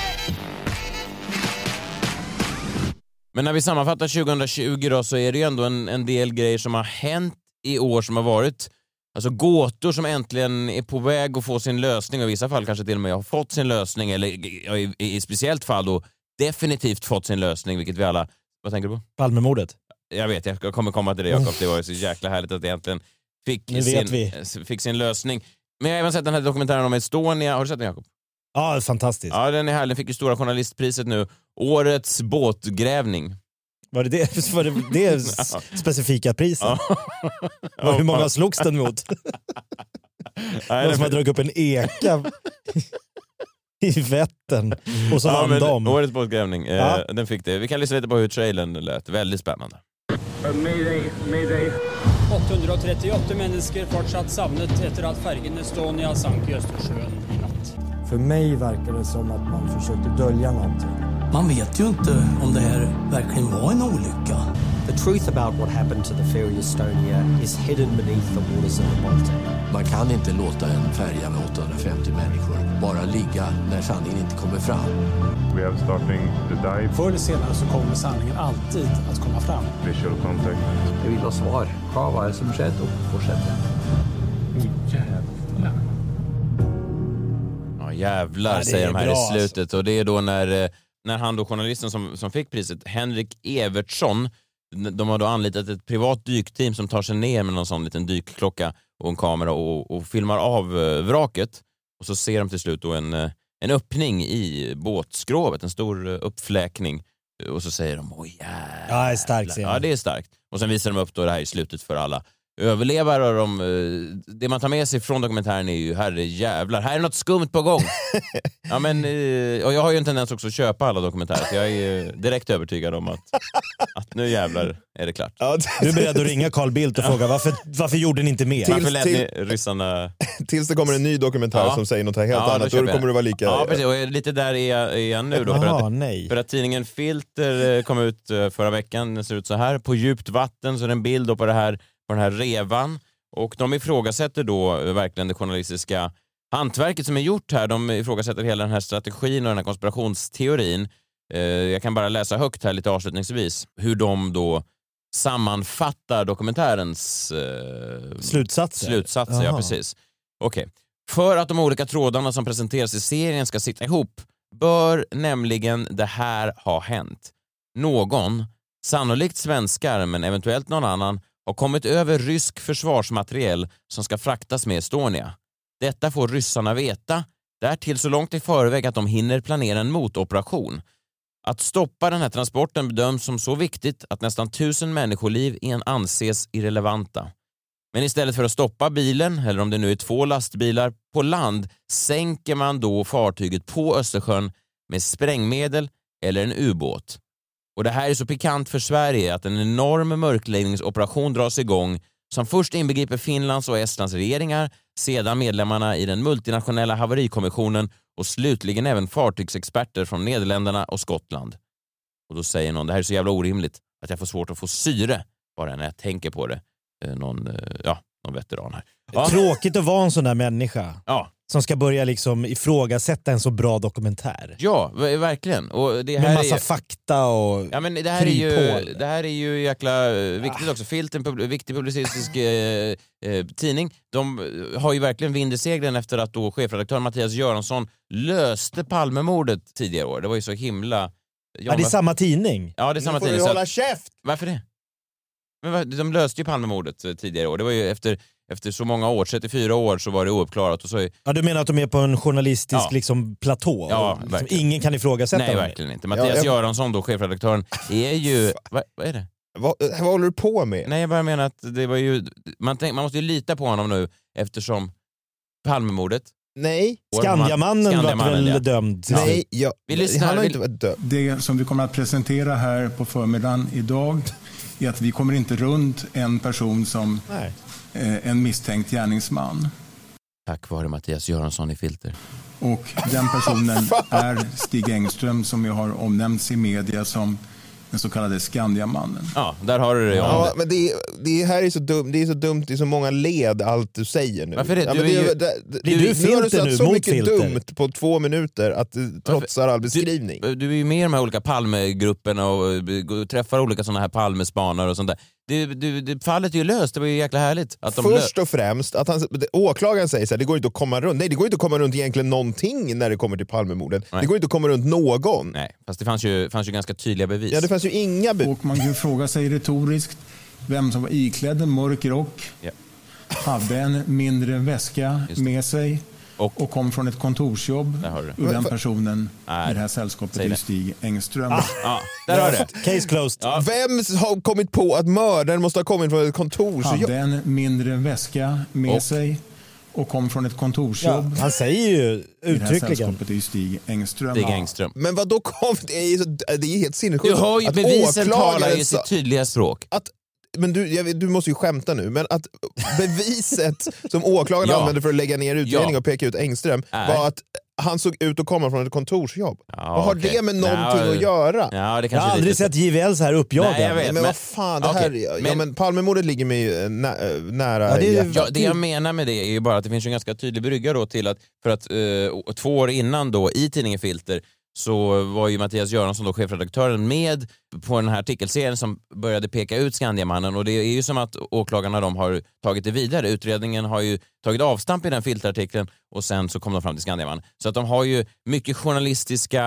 Men när vi sammanfattar 2020 då, så är det ju ändå en del grejer som har hänt i år som har varit, alltså gåtor som äntligen är på väg att få sin lösning, och i vissa fall kanske till och med har fått sin lösning, eller i speciellt fall då definitivt fått sin lösning, vilket vi alla... Vad tänker du på? Palmemordet. Jag vet, jag kommer komma till det, Jakob. Det var ju så jäkla härligt att det äntligen fick sin lösning. Men jag har även sett den här dokumentären om Estonia. Har du sett den, Jakob? Ja, fantastiskt. Ja, den är härlig. Den fick ju stora journalistpriset nu. Årets båtgrävning. Var det specifika priset? Ja. Hur många slogs den mot? Någon som har dragit upp en eka i Vättern och så vann de. Årets båtgrävning, den fick det. Vi kan lyssna lite på hur trailern lät. Väldigt spännande. Mayday. 838 mennesker fortsatt savnet etter at fergen Estonia sank i Östersjön i natt. För mig verkar det som att man försökte dölja någonting. Man vet ju inte om det här verkligen var en olycka. The truth about what happened to the ferry Estonia is hidden beneath the waters of the Baltic. Man kan inte låta en färja med 850 människor bara ligga när sanningen inte kommer fram. We are starting the dive. Förr eller senare så kommer sanningen alltid att komma fram. Visual contact. Jag vill ha svar. Vad är det som skett och fortsätter? Ja, jävlar säger de här i slutet. Och det är då när han då, journalisten som fick priset, Henrik Evertsson, de har då anlitat ett privat dykteam som tar sig ner med någon sån liten dykklocka och en kamera och filmar av vraket. Och så ser de till slut då en öppning i båtskrovet, en stor uppfläkning. Och så säger de, åh jävlar. Ja, det är starkt. Ja, det är starkt. Och sen visar de upp då det här i slutet för alla överlevare. Och det man tar med sig från dokumentären är ju, herre jävlar, här är något skumt på gång. Ja, men, och jag har ju en tendens också att köpa alla dokumentärer, så jag är direkt övertygad om att nu jävlar är det klart. Ja, du är beredd att ringa Carl Bildt och fråga varför gjorde ni inte mer? Varför lät ni ryssarna... Tills det kommer en ny dokumentär som säger något helt annat, då kommer det vara lika... Ja, precis, och lite där är jag nu då. För att tidningen Filter kom ut förra veckan, den ser ut så här. På djupt vatten så är det en bild på den här revan, och de ifrågasätter då verkligen det journalistiska hantverket som är gjort här. De ifrågasätter hela den här strategin och den här konspirationsteorin. Jag kan bara läsa högt här lite avslutningsvis hur de då sammanfattar dokumentärens slutsatser. Ja, precis. Okej. För att de olika trådarna som presenteras i serien ska sitta ihop bör nämligen det här ha hänt. Någon, sannolikt svenskar men eventuellt någon annan, har kommit över rysk försvarsmateriel som ska fraktas med Estonia. Detta får ryssarna veta, därtill så långt i förväg att de hinner planera en motoperation. Att stoppa den här transporten bedöms som så viktigt att nästan 1000 människoliv anses irrelevanta. Men istället för att stoppa bilen, eller om det nu är 2 lastbilar, på land sänker man då fartyget på Östersjön med sprängmedel eller en ubåt. Och det här är så pikant för Sverige att en enorm mörkläggningsoperation dras igång som först inbegriper Finlands och Estlands regeringar, sedan medlemmarna i den multinationella haverikommissionen och slutligen även fartygsexperter från Nederländerna och Skottland. Och då säger någon, det här är så jävla orimligt att jag får svårt att få syre bara när jag tänker på det. Någon veteran här. Ja. Tråkigt att vara en sån där människa som ska börja liksom ifrågasätta en så bra dokumentär. Ja, verkligen. Och det här med massa är fakta och ja, men det här är ju jäkla viktigt också. Filten, viktig publicistisk tidning. De har ju verkligen vind i seglen efter att då chefredaktör Mattias Göransson löste Palmemordet tidigare år. Det var ju så himla... Ja, det är samma tidning. Ja, det är samma tidning. Nu får du hålla käft! Varför det? Men de löste ju Palmemordet tidigare år. Det var ju efter så många år, 34 år, så var det ouppklarat. Och så ja, du menar att de är på en journalistisk liksom, platå? Ja, liksom, ingen kan ifrågasätta Nej, dem. verkligen inte. Mattias Göransson, då, chefredaktören, är ju... Vad är det? Vad håller du på med? Nej, jag bara menar att det var ju... Man måste ju lita på honom nu, eftersom Palmemordet... Nej. Skandiamannen var väl dömd? Nej, vi lyssnar. Han har inte varit dömd. Det som vi kommer att presentera här på förmiddagen idag är att vi kommer inte runt en person som en misstänkt gärningsman. Tack vare Mattias Göransson i Filter. Och den personen är Stig Engström, som ju har omnämnts i media som den så kallade Skandiamannen. Ja, där har du det. Ja, men det här är så dumt. Det är så dumt i så många led allt du säger nu. Varför det? Ja, Du nu har du sagt så mycket dumt på 2 minuter att du trotsar all beskrivning. Du är ju med i de här olika Palmegrupperna och träffar olika sådana här Palmespanare och sånt där. Fallet är ju löst, det var ju jäkla härligt. Att Först och främst, att åklagaren säger så här, det går inte att komma runt. Nej, det går inte att komma runt egentligen någonting när det kommer till Palmemordet. Det går inte att komma runt någon. Nej, fast det fanns ju ganska tydliga bevis. Ja, det fanns ju inga bevis. Och man kan ju fråga sig retoriskt vem som var iklädd en mörk rock, hade en mindre väska med sig och kom från ett kontorsjobb. Och den personen i det här sällskapet är Stig Engström. Där har det. Case closed. Ja. Vem har kommit på att mördaren måste ha kommit från ett kontorsjobb? Hade en mindre väska med sig och kom från ett kontorsjobb. Ja, han säger ju uttryckligen. Sällskapet är Stig Engström. Stig Engström. Men vad då kom det? Det är helt sinnessjukt. Du har ju bevisen talar ju sitt tydliga språk. Men du måste ju skämta nu, men att beviset som åklagaren använde för att lägga ner utredning och peka ut Engström var att han såg ut att komma från ett kontorsjobb. Vad har det med någonting att göra? Ja, det jag har aldrig sett JVL så här uppjagad. Nej, jag vet, men vad fan, det här... Men Palmemordet ligger mig nära det jag menar med det är ju bara att det finns en ganska tydlig brygga då till att, för att 2 år innan då i tidningen Filter så var ju Mattias Göransson då chefredaktören med på den här artikelserien som började peka ut Skandiamannen, och det är ju som att åklagarna de har tagit det vidare. Utredningen har ju tagit avstamp i den filterartikeln och sen så kom de fram till Skandiamannen. Så att de har ju mycket journalistiska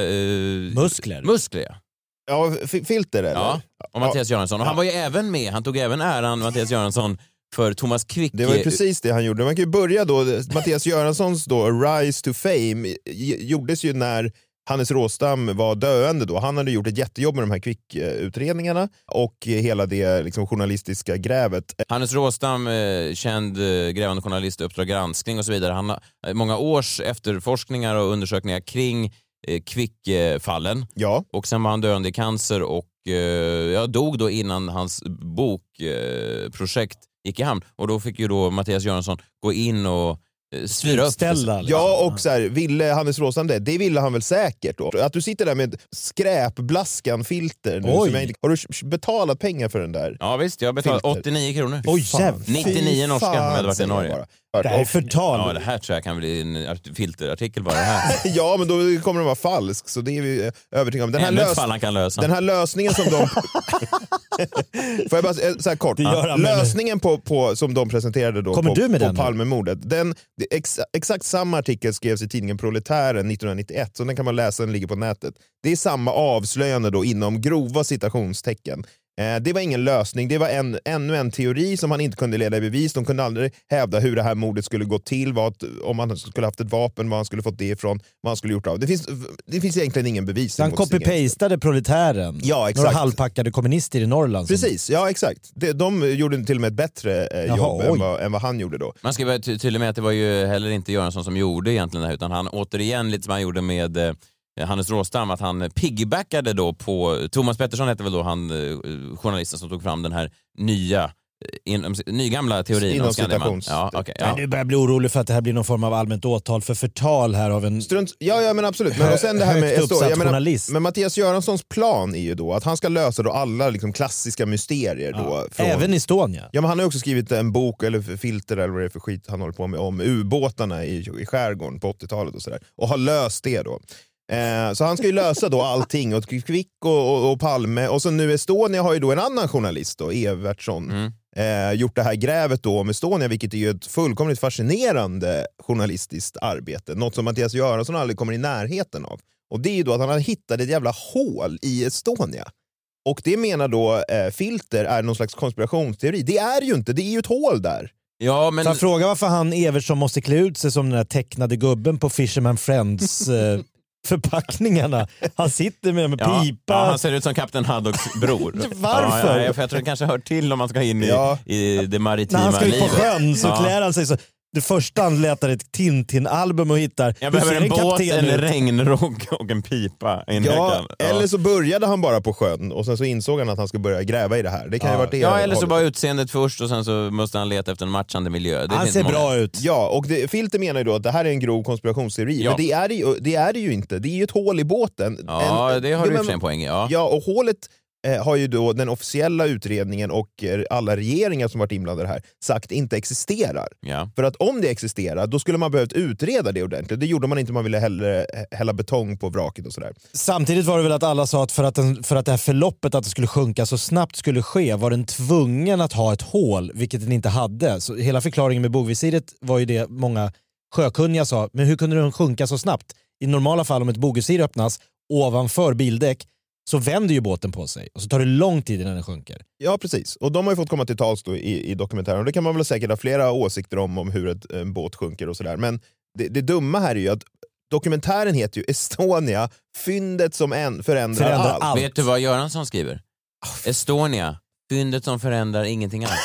muskler. Ja, Filter eller? Ja, och Mattias Göransson. Och han var ju även med, han tog även äran, Mattias Göransson, för Thomas Quick. Det var ju precis det han gjorde. Man kan ju börja då, Mattias Göranssons då Rise to Fame gjordes ju när Hannes Råstam var döende då. Han hade gjort ett jättejobb med de här Quick-utredningarna och hela det liksom journalistiska grävet. Hannes Råstam, känd grävande journalist, Uppdrag granskning och så vidare. Han har många års efterforskningar och undersökningar kring Quick-fallen. Ja. Och sen var han döende i cancer och dog då innan hans bokprojekt gick i hamn. Och då fick ju då Mattias Göransson gå in och styra upp. Ja, och så här, ville Hannes Råstam det ville han väl säkert då. Att du sitter där med skräpblaskan-filter nu, som jag inte, har du betalat pengar för den där? Ja visst, jag har betalat 89 kronor. Oj, 99 norska om jag hade varit i Norge. Det här är förtal. Ja, det här tror jag kan bli en filterartikel bara det här. Ja, men då kommer den vara falsk, så det är vi övertygade om. Den här lösningen som de... Får jag bara så här kort. Lösningen på som de presenterade då på Palmemordet. Exakt samma artikel skrevs i tidningen Proletären 1991, så den kan man läsa, den ligger på nätet. Det är samma avslöjande då inom grova citationstecken. Det var ingen lösning, det var ännu en teori som man inte kunde leda i bevis. De kunde aldrig hävda hur det här mordet skulle gå till, om man skulle haft ett vapen, var han skulle fått det ifrån, vad han skulle gjort av. Det finns egentligen ingen bevis. Han copy-pastade Proletären. Ja, exakt. Några halvpackade kommunister i Norrland. Precis, ja exakt. De gjorde till och med ett bättre jobb än vad han gjorde då. Man ska vara tydlig med att det var ju heller inte Göransson som gjorde egentligen det här, utan han återigen, lite som han gjorde med Hannes Råstam, att han piggybackade då på Thomas Pettersson, hette väl då han journalisten som tog fram den här nya nygamla teorin om Skandiaman. Ja, okay, ja. Du börjar bli orolig för att det här blir någon form av allmänt åtal för förtal här av en ja men absolut. Men och sen det här med journalist. Men Mattias Göranssons plan är ju då att han ska lösa då alla liksom klassiska mysterier. Då, även Estonia. Ja, men han har också skrivit en bok eller filter eller vad det är för skit han håller på med om ubåtarna i skärgården på 80-talet och sådär. Och har löst det då. Så han ska ju lösa då allting och Kvick och Palme och så nu Estonia har ju då en annan journalist då, Evertsson gjort det här grävet då om Estonia, vilket är ju ett fullkomligt fascinerande journalistiskt arbete, något som Mattias Göransson aldrig kommer i närheten av, och det är ju då att han har hittat ett jävla hål i Estonia. Och det menar då Filter är någon slags konspirationsteori. Det är ju inte, det är ju ett hål där. Ja, men... Så fråga varför han Evertsson måste klä ut sig som den där tecknade gubben på Fisherman Friends förpackningarna. Han sitter med pipa. Ja, han ser ut som Kapten Haddocks bror. Varför? Ja, för jag tror det kanske hör till om man ska in i det maritima livet. När han ska ut på sjön så klär han sig så. Det första han letar ett Tintin-album och hittar. Jag behöver en båt, en regnrock och en pipa. Eller så började han bara på sjön och sen så insåg han att han ska börja gräva i det här. Det kan ju varit det. Ja, eller så bara utseendet först och sen så måste han leta efter en matchande miljö. Han ser bra ut. Ja, och Filter menar ju då att det här är en grov konspirationsteori. Men det är det ju inte. Det är ju ett hål i båten. Ja, det har du för en poäng. Ja, och hålet har ju då den officiella utredningen och alla regeringar som varit inblandade här sagt inte existerar. Ja. För att om det existerar, då skulle man behövt utreda det ordentligt. Det gjorde man inte, man ville hälla betong på vraket och sådär. Samtidigt var det väl att alla sa att för att det här förloppet att det skulle sjunka så snabbt skulle ske var den tvungen att ha ett hål, vilket den inte hade. Så hela förklaringen med bogvisiret var ju det många sjökunniga sa, men hur kunde den sjunka så snabbt? I normala fall om ett bogvisir öppnas ovanför bildäck så vänder ju båten på sig och så tar det lång tid innan den sjunker. Ja, precis. Och de har ju fått komma till tals då i dokumentären. Och det kan man väl säkert ha flera åsikter om hur en båt sjunker och sådär. Men det dumma här är ju att dokumentären heter ju Estonia, fyndet som förändrar allt. Vet du vad Göransson skriver? Estonia, fyndet som förändrar ingenting alls.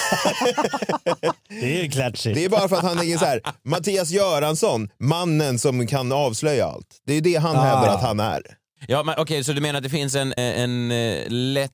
Det är klatschigt. Det är bara för att han är så här, Mattias Göransson, mannen som kan avslöja allt. Det är det han hävdar att han är. Ja, men okej, så du menar att det finns en lätt...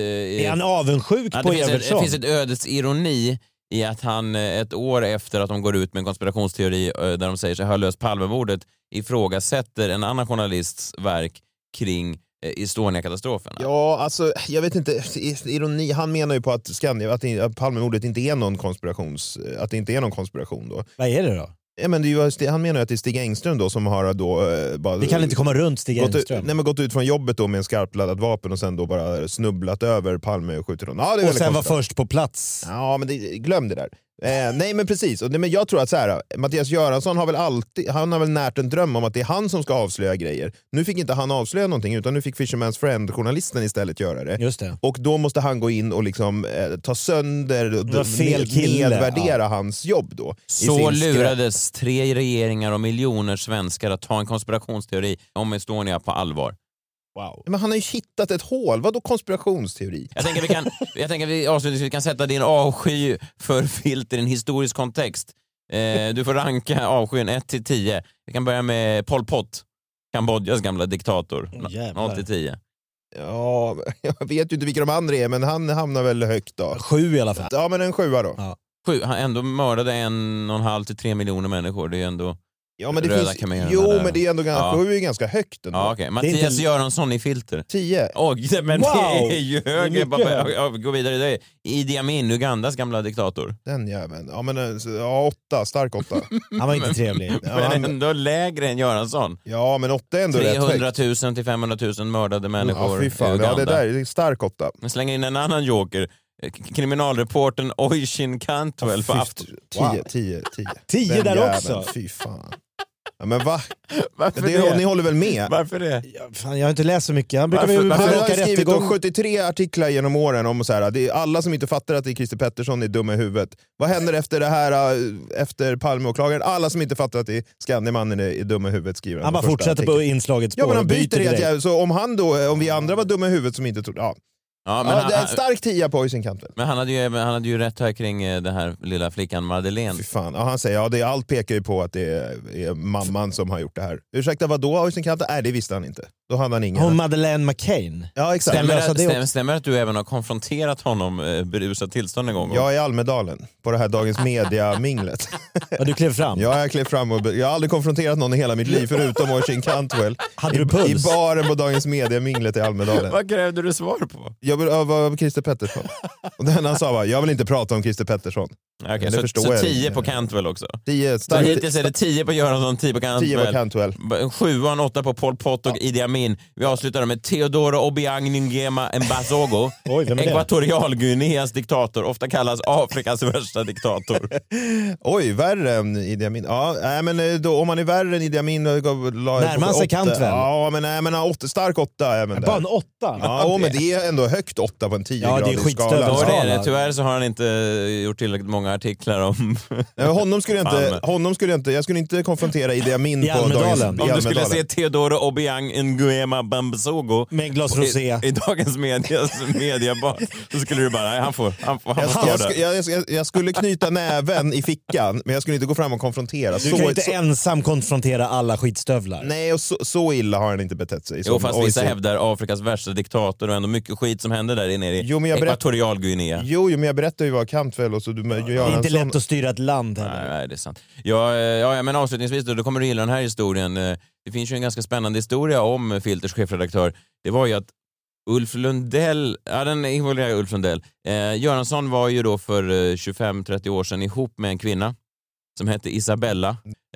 är han avundsjuk på Evertsson? Det finns ett ödets ironi i att han ett år efter att de går ut med en konspirationsteori där de säger sig ha löst Palmemordet ifrågasätter en annan journalists verk kring Estonia-katastrofen. Ja, alltså jag vet inte, ironi, han menar ju på att Palmemordet inte är någon att det inte är någon konspiration då. Vad är det då? Ja, men han menar att det är Stig Engström då som har då bara... Vi kan inte komma runt Stig Engström. Gått ut från jobbet då med en skarpladdat vapen och sen då bara snubblat över Palme och skjutit honom. Ja, och sen var först på plats. Ja, men glöm det där. Nej, men precis. Men jag tror att så här, Mattias Göransson har väl närt en dröm om att det är han som ska avslöja grejer. Nu fick inte han avslöja någonting utan nu fick Fisherman's Friend-journalisten istället göra det. Just det. Och då måste han gå in och liksom ta sönder och nedvärdera hans jobb då. Så lurades 3 regeringar och miljoner svenskar att ta en konspirationsteori om Estonia på allvar. Wow. Men han har ju hittat ett hål. Vadå konspirationsteori? Jag tänker vi avslutningsvis kan sätta din avsky för Filter i en historisk kontext. Du får ranka avskyn 1-10. Vi kan börja med Pol Pot, Kambodjas gamla diktator. 0-10. Ja, jag vet ju inte vilka de andra är, men han hamnar väl högt då. 7 i alla fall. Ja, men en 7 då. Ja. 7. Han ändå mördade 1,5-3 miljoner människor. Det är ju ändå... Ja, men det finns, men det är ändå ganska högt ändå. Ja, okay. Mattias Göransson i Filter. 10. Men wow. Det är ju högre. Gå vidare. Det är Idi Amin, Ugandas gamla diktator. Den jäveln. Ja, men 8. Stark 8. Han var inte trevlig. Men ändå lägre än Göransson. Ja, men 8 är ändå 300 000 till 500 000 mördade människor. Ja, fy fan. Ja, det där är stark 8. Men slänger in en annan joker. Kriminalreporten Oisin Cantwell på Afton. 10. 10 där också. Fy fan. Ja, men va? Det? Ni håller väl med? Varför det? Jag har inte läst så mycket. Han har skrivit 73 artiklar genom åren om så här, det är alla som inte fattar att det är Christer Pettersson är dumma i huvudet. Vad händer efter det här, efter Palmeåklagaren? Alla som inte fattar att det är Skandiamannen är dumma i huvudet skriver han bara fortsätter på inslaget spår. Ja, men han byter helt. Så om vi andra var dumma i huvudet som inte trodde... Ja, men det är en stark 10 på sin kant. Men han hade ju rätt här kring den här lilla flickan Madeleine. Fy fan. Ja, han säger allt pekar ju på att det är mamman som har gjort det här. Ursäkta, vad då i sin kant? Nej, det visste han inte. Då hade han ingen. Hon Madeleine McCain. Ja, exakt. Stämmer att du även har konfronterat honom berusat tillstånd en gång? Jag i Almedalen, på det här Dagens Media-minglet. Ja, du klev fram? Ja, jag klev fram. Jag har aldrig konfronterat någon i hela mitt liv förutom Oisin Cantwell. Hade du puls? I baren på Dagens Media-minglet i Almedalen. Vad krävde du svar på? Jag vill vara Christer Pettersson. Och den han sa bara, jag vill inte prata om Christer Pettersson. Okay, så 10 på Cantwell också? 10, så hittills är det 10 på Göransson, 10 på Cantwell. 10 på Cantwell. 7 och 8 på Pol Pot och Idi Amin. Vi avslutar med Teodoro Obiang Nguema Mbasogo. Ekvatorial Guineas diktator, ofta kallas Afrikas värsta diktator. Oj, värre än Idi Amin. Ja, men då, om man är värre än Idi Amin... Närmar sig Cantwell? Ja, men stark 8 även där. Bara en 8? Ja, men det är ändå högt 8 på en 10-gradig skala. Ja, det är det. Tyvärr så har han inte gjort tillräckligt många artiklar om... honom skulle jag skulle inte konfrontera Idi Amin på Almedalen. Om du skulle se Teodoro Obiang Nguema Bambasogo med en glas rosé i Dagens Mediabar, så skulle du bara, han får jag skulle knyta näven i fickan, men jag skulle inte gå fram och konfrontera. Du kan inte ensam konfrontera alla skitstövlar. Nej, och så illa har han inte betett sig. Jo, fast vissa hävdar Afrikas värsta diktator och ändå mycket skit som händer där nere i Ekvatorial Guinea. Jo, men jag berättar ju vad Cantwell och så du det är inte lätt att styra ett land heller. Nej, det är sant. Ja, men avslutningsvis då kommer du gilla den här historien. Det finns ju en ganska spännande historia om Filters chefredaktör. Det var ju att Ulf Lundell, den involverar Ulf Lundell. Göransson var ju då för 25-30 år sedan ihop med en kvinna som hette Isabella.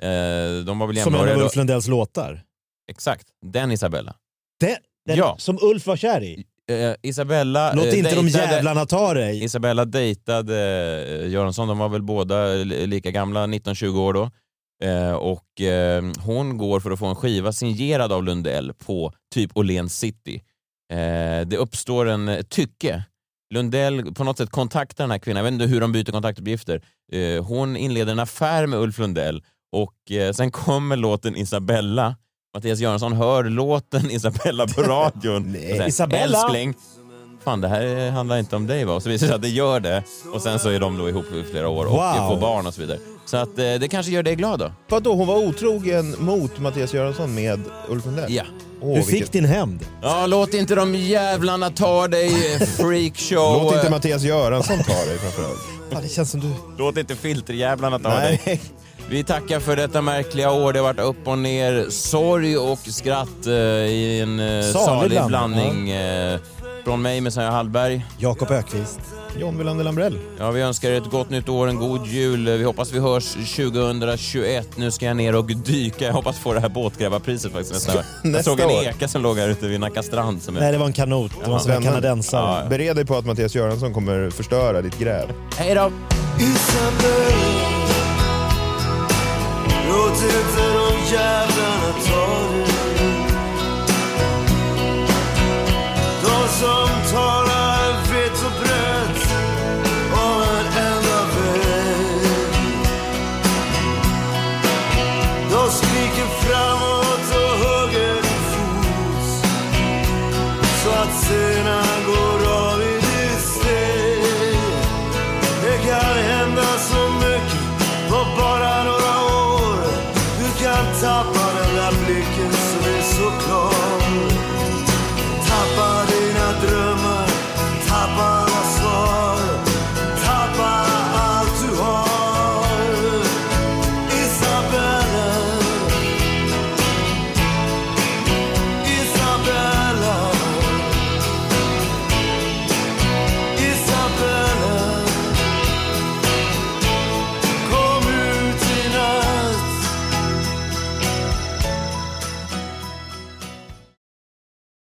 De var väl som en av Ulf Lundells låtar? Exakt, den Isabella. Den ja. Som Ulf var kär i? Isabella låt inte de jävlarna ta dig. Isabella dejtade Göransson, de var väl båda lika gamla, 19-20 år då. Och hon går för att få en skiva signerad av Lundell på typ Åhléns City. Det uppstår en tycke. Lundell på något sätt kontaktar den här kvinnan, jag vet inte hur de byter kontaktuppgifter. Hon inleder en affär med Ulf Lundell och sen kommer låten Isabella. Mattias Göransson hör låten Isabella på radion. Isabella! Älskling, fan det här handlar inte om dig va? Och så visar det sig att det gör det. Och sen så är de då ihop i flera år och får barn och så vidare. Så att det kanske gör dig glad då. Vadå, hon var otrogen mot Mattias Göransson med Ulf Lundell? Ja. Du fick din hämnd. Ja, låt inte de jävlarna ta dig, freakshow. Låt inte Mattias Göransson ta dig framförallt. Ja, det känns som du... Låt inte filterjävlarna ta dig. Vi tackar för detta märkliga år. Det har varit upp och ner, sorg och skratt i en salig blandning. Från mig, Messiah Hallberg. Jakob Ökvist. John Wilander Lambrell. Ja, vi önskar er ett gott nytt år, en god jul. Vi hoppas vi hörs 2021. Nu ska jag ner och dyka. Jag hoppas få det här båtgrävarpriset faktiskt nästa år. Jag såg en eka som låg här ute vid Nacka strand. Nej, det var en kanot. Det var en kanadensare. Ja. Bered dig på att Mattias Göransson kommer förstöra ditt gräv. Hej då! Låt inte de jävlarna ta dig.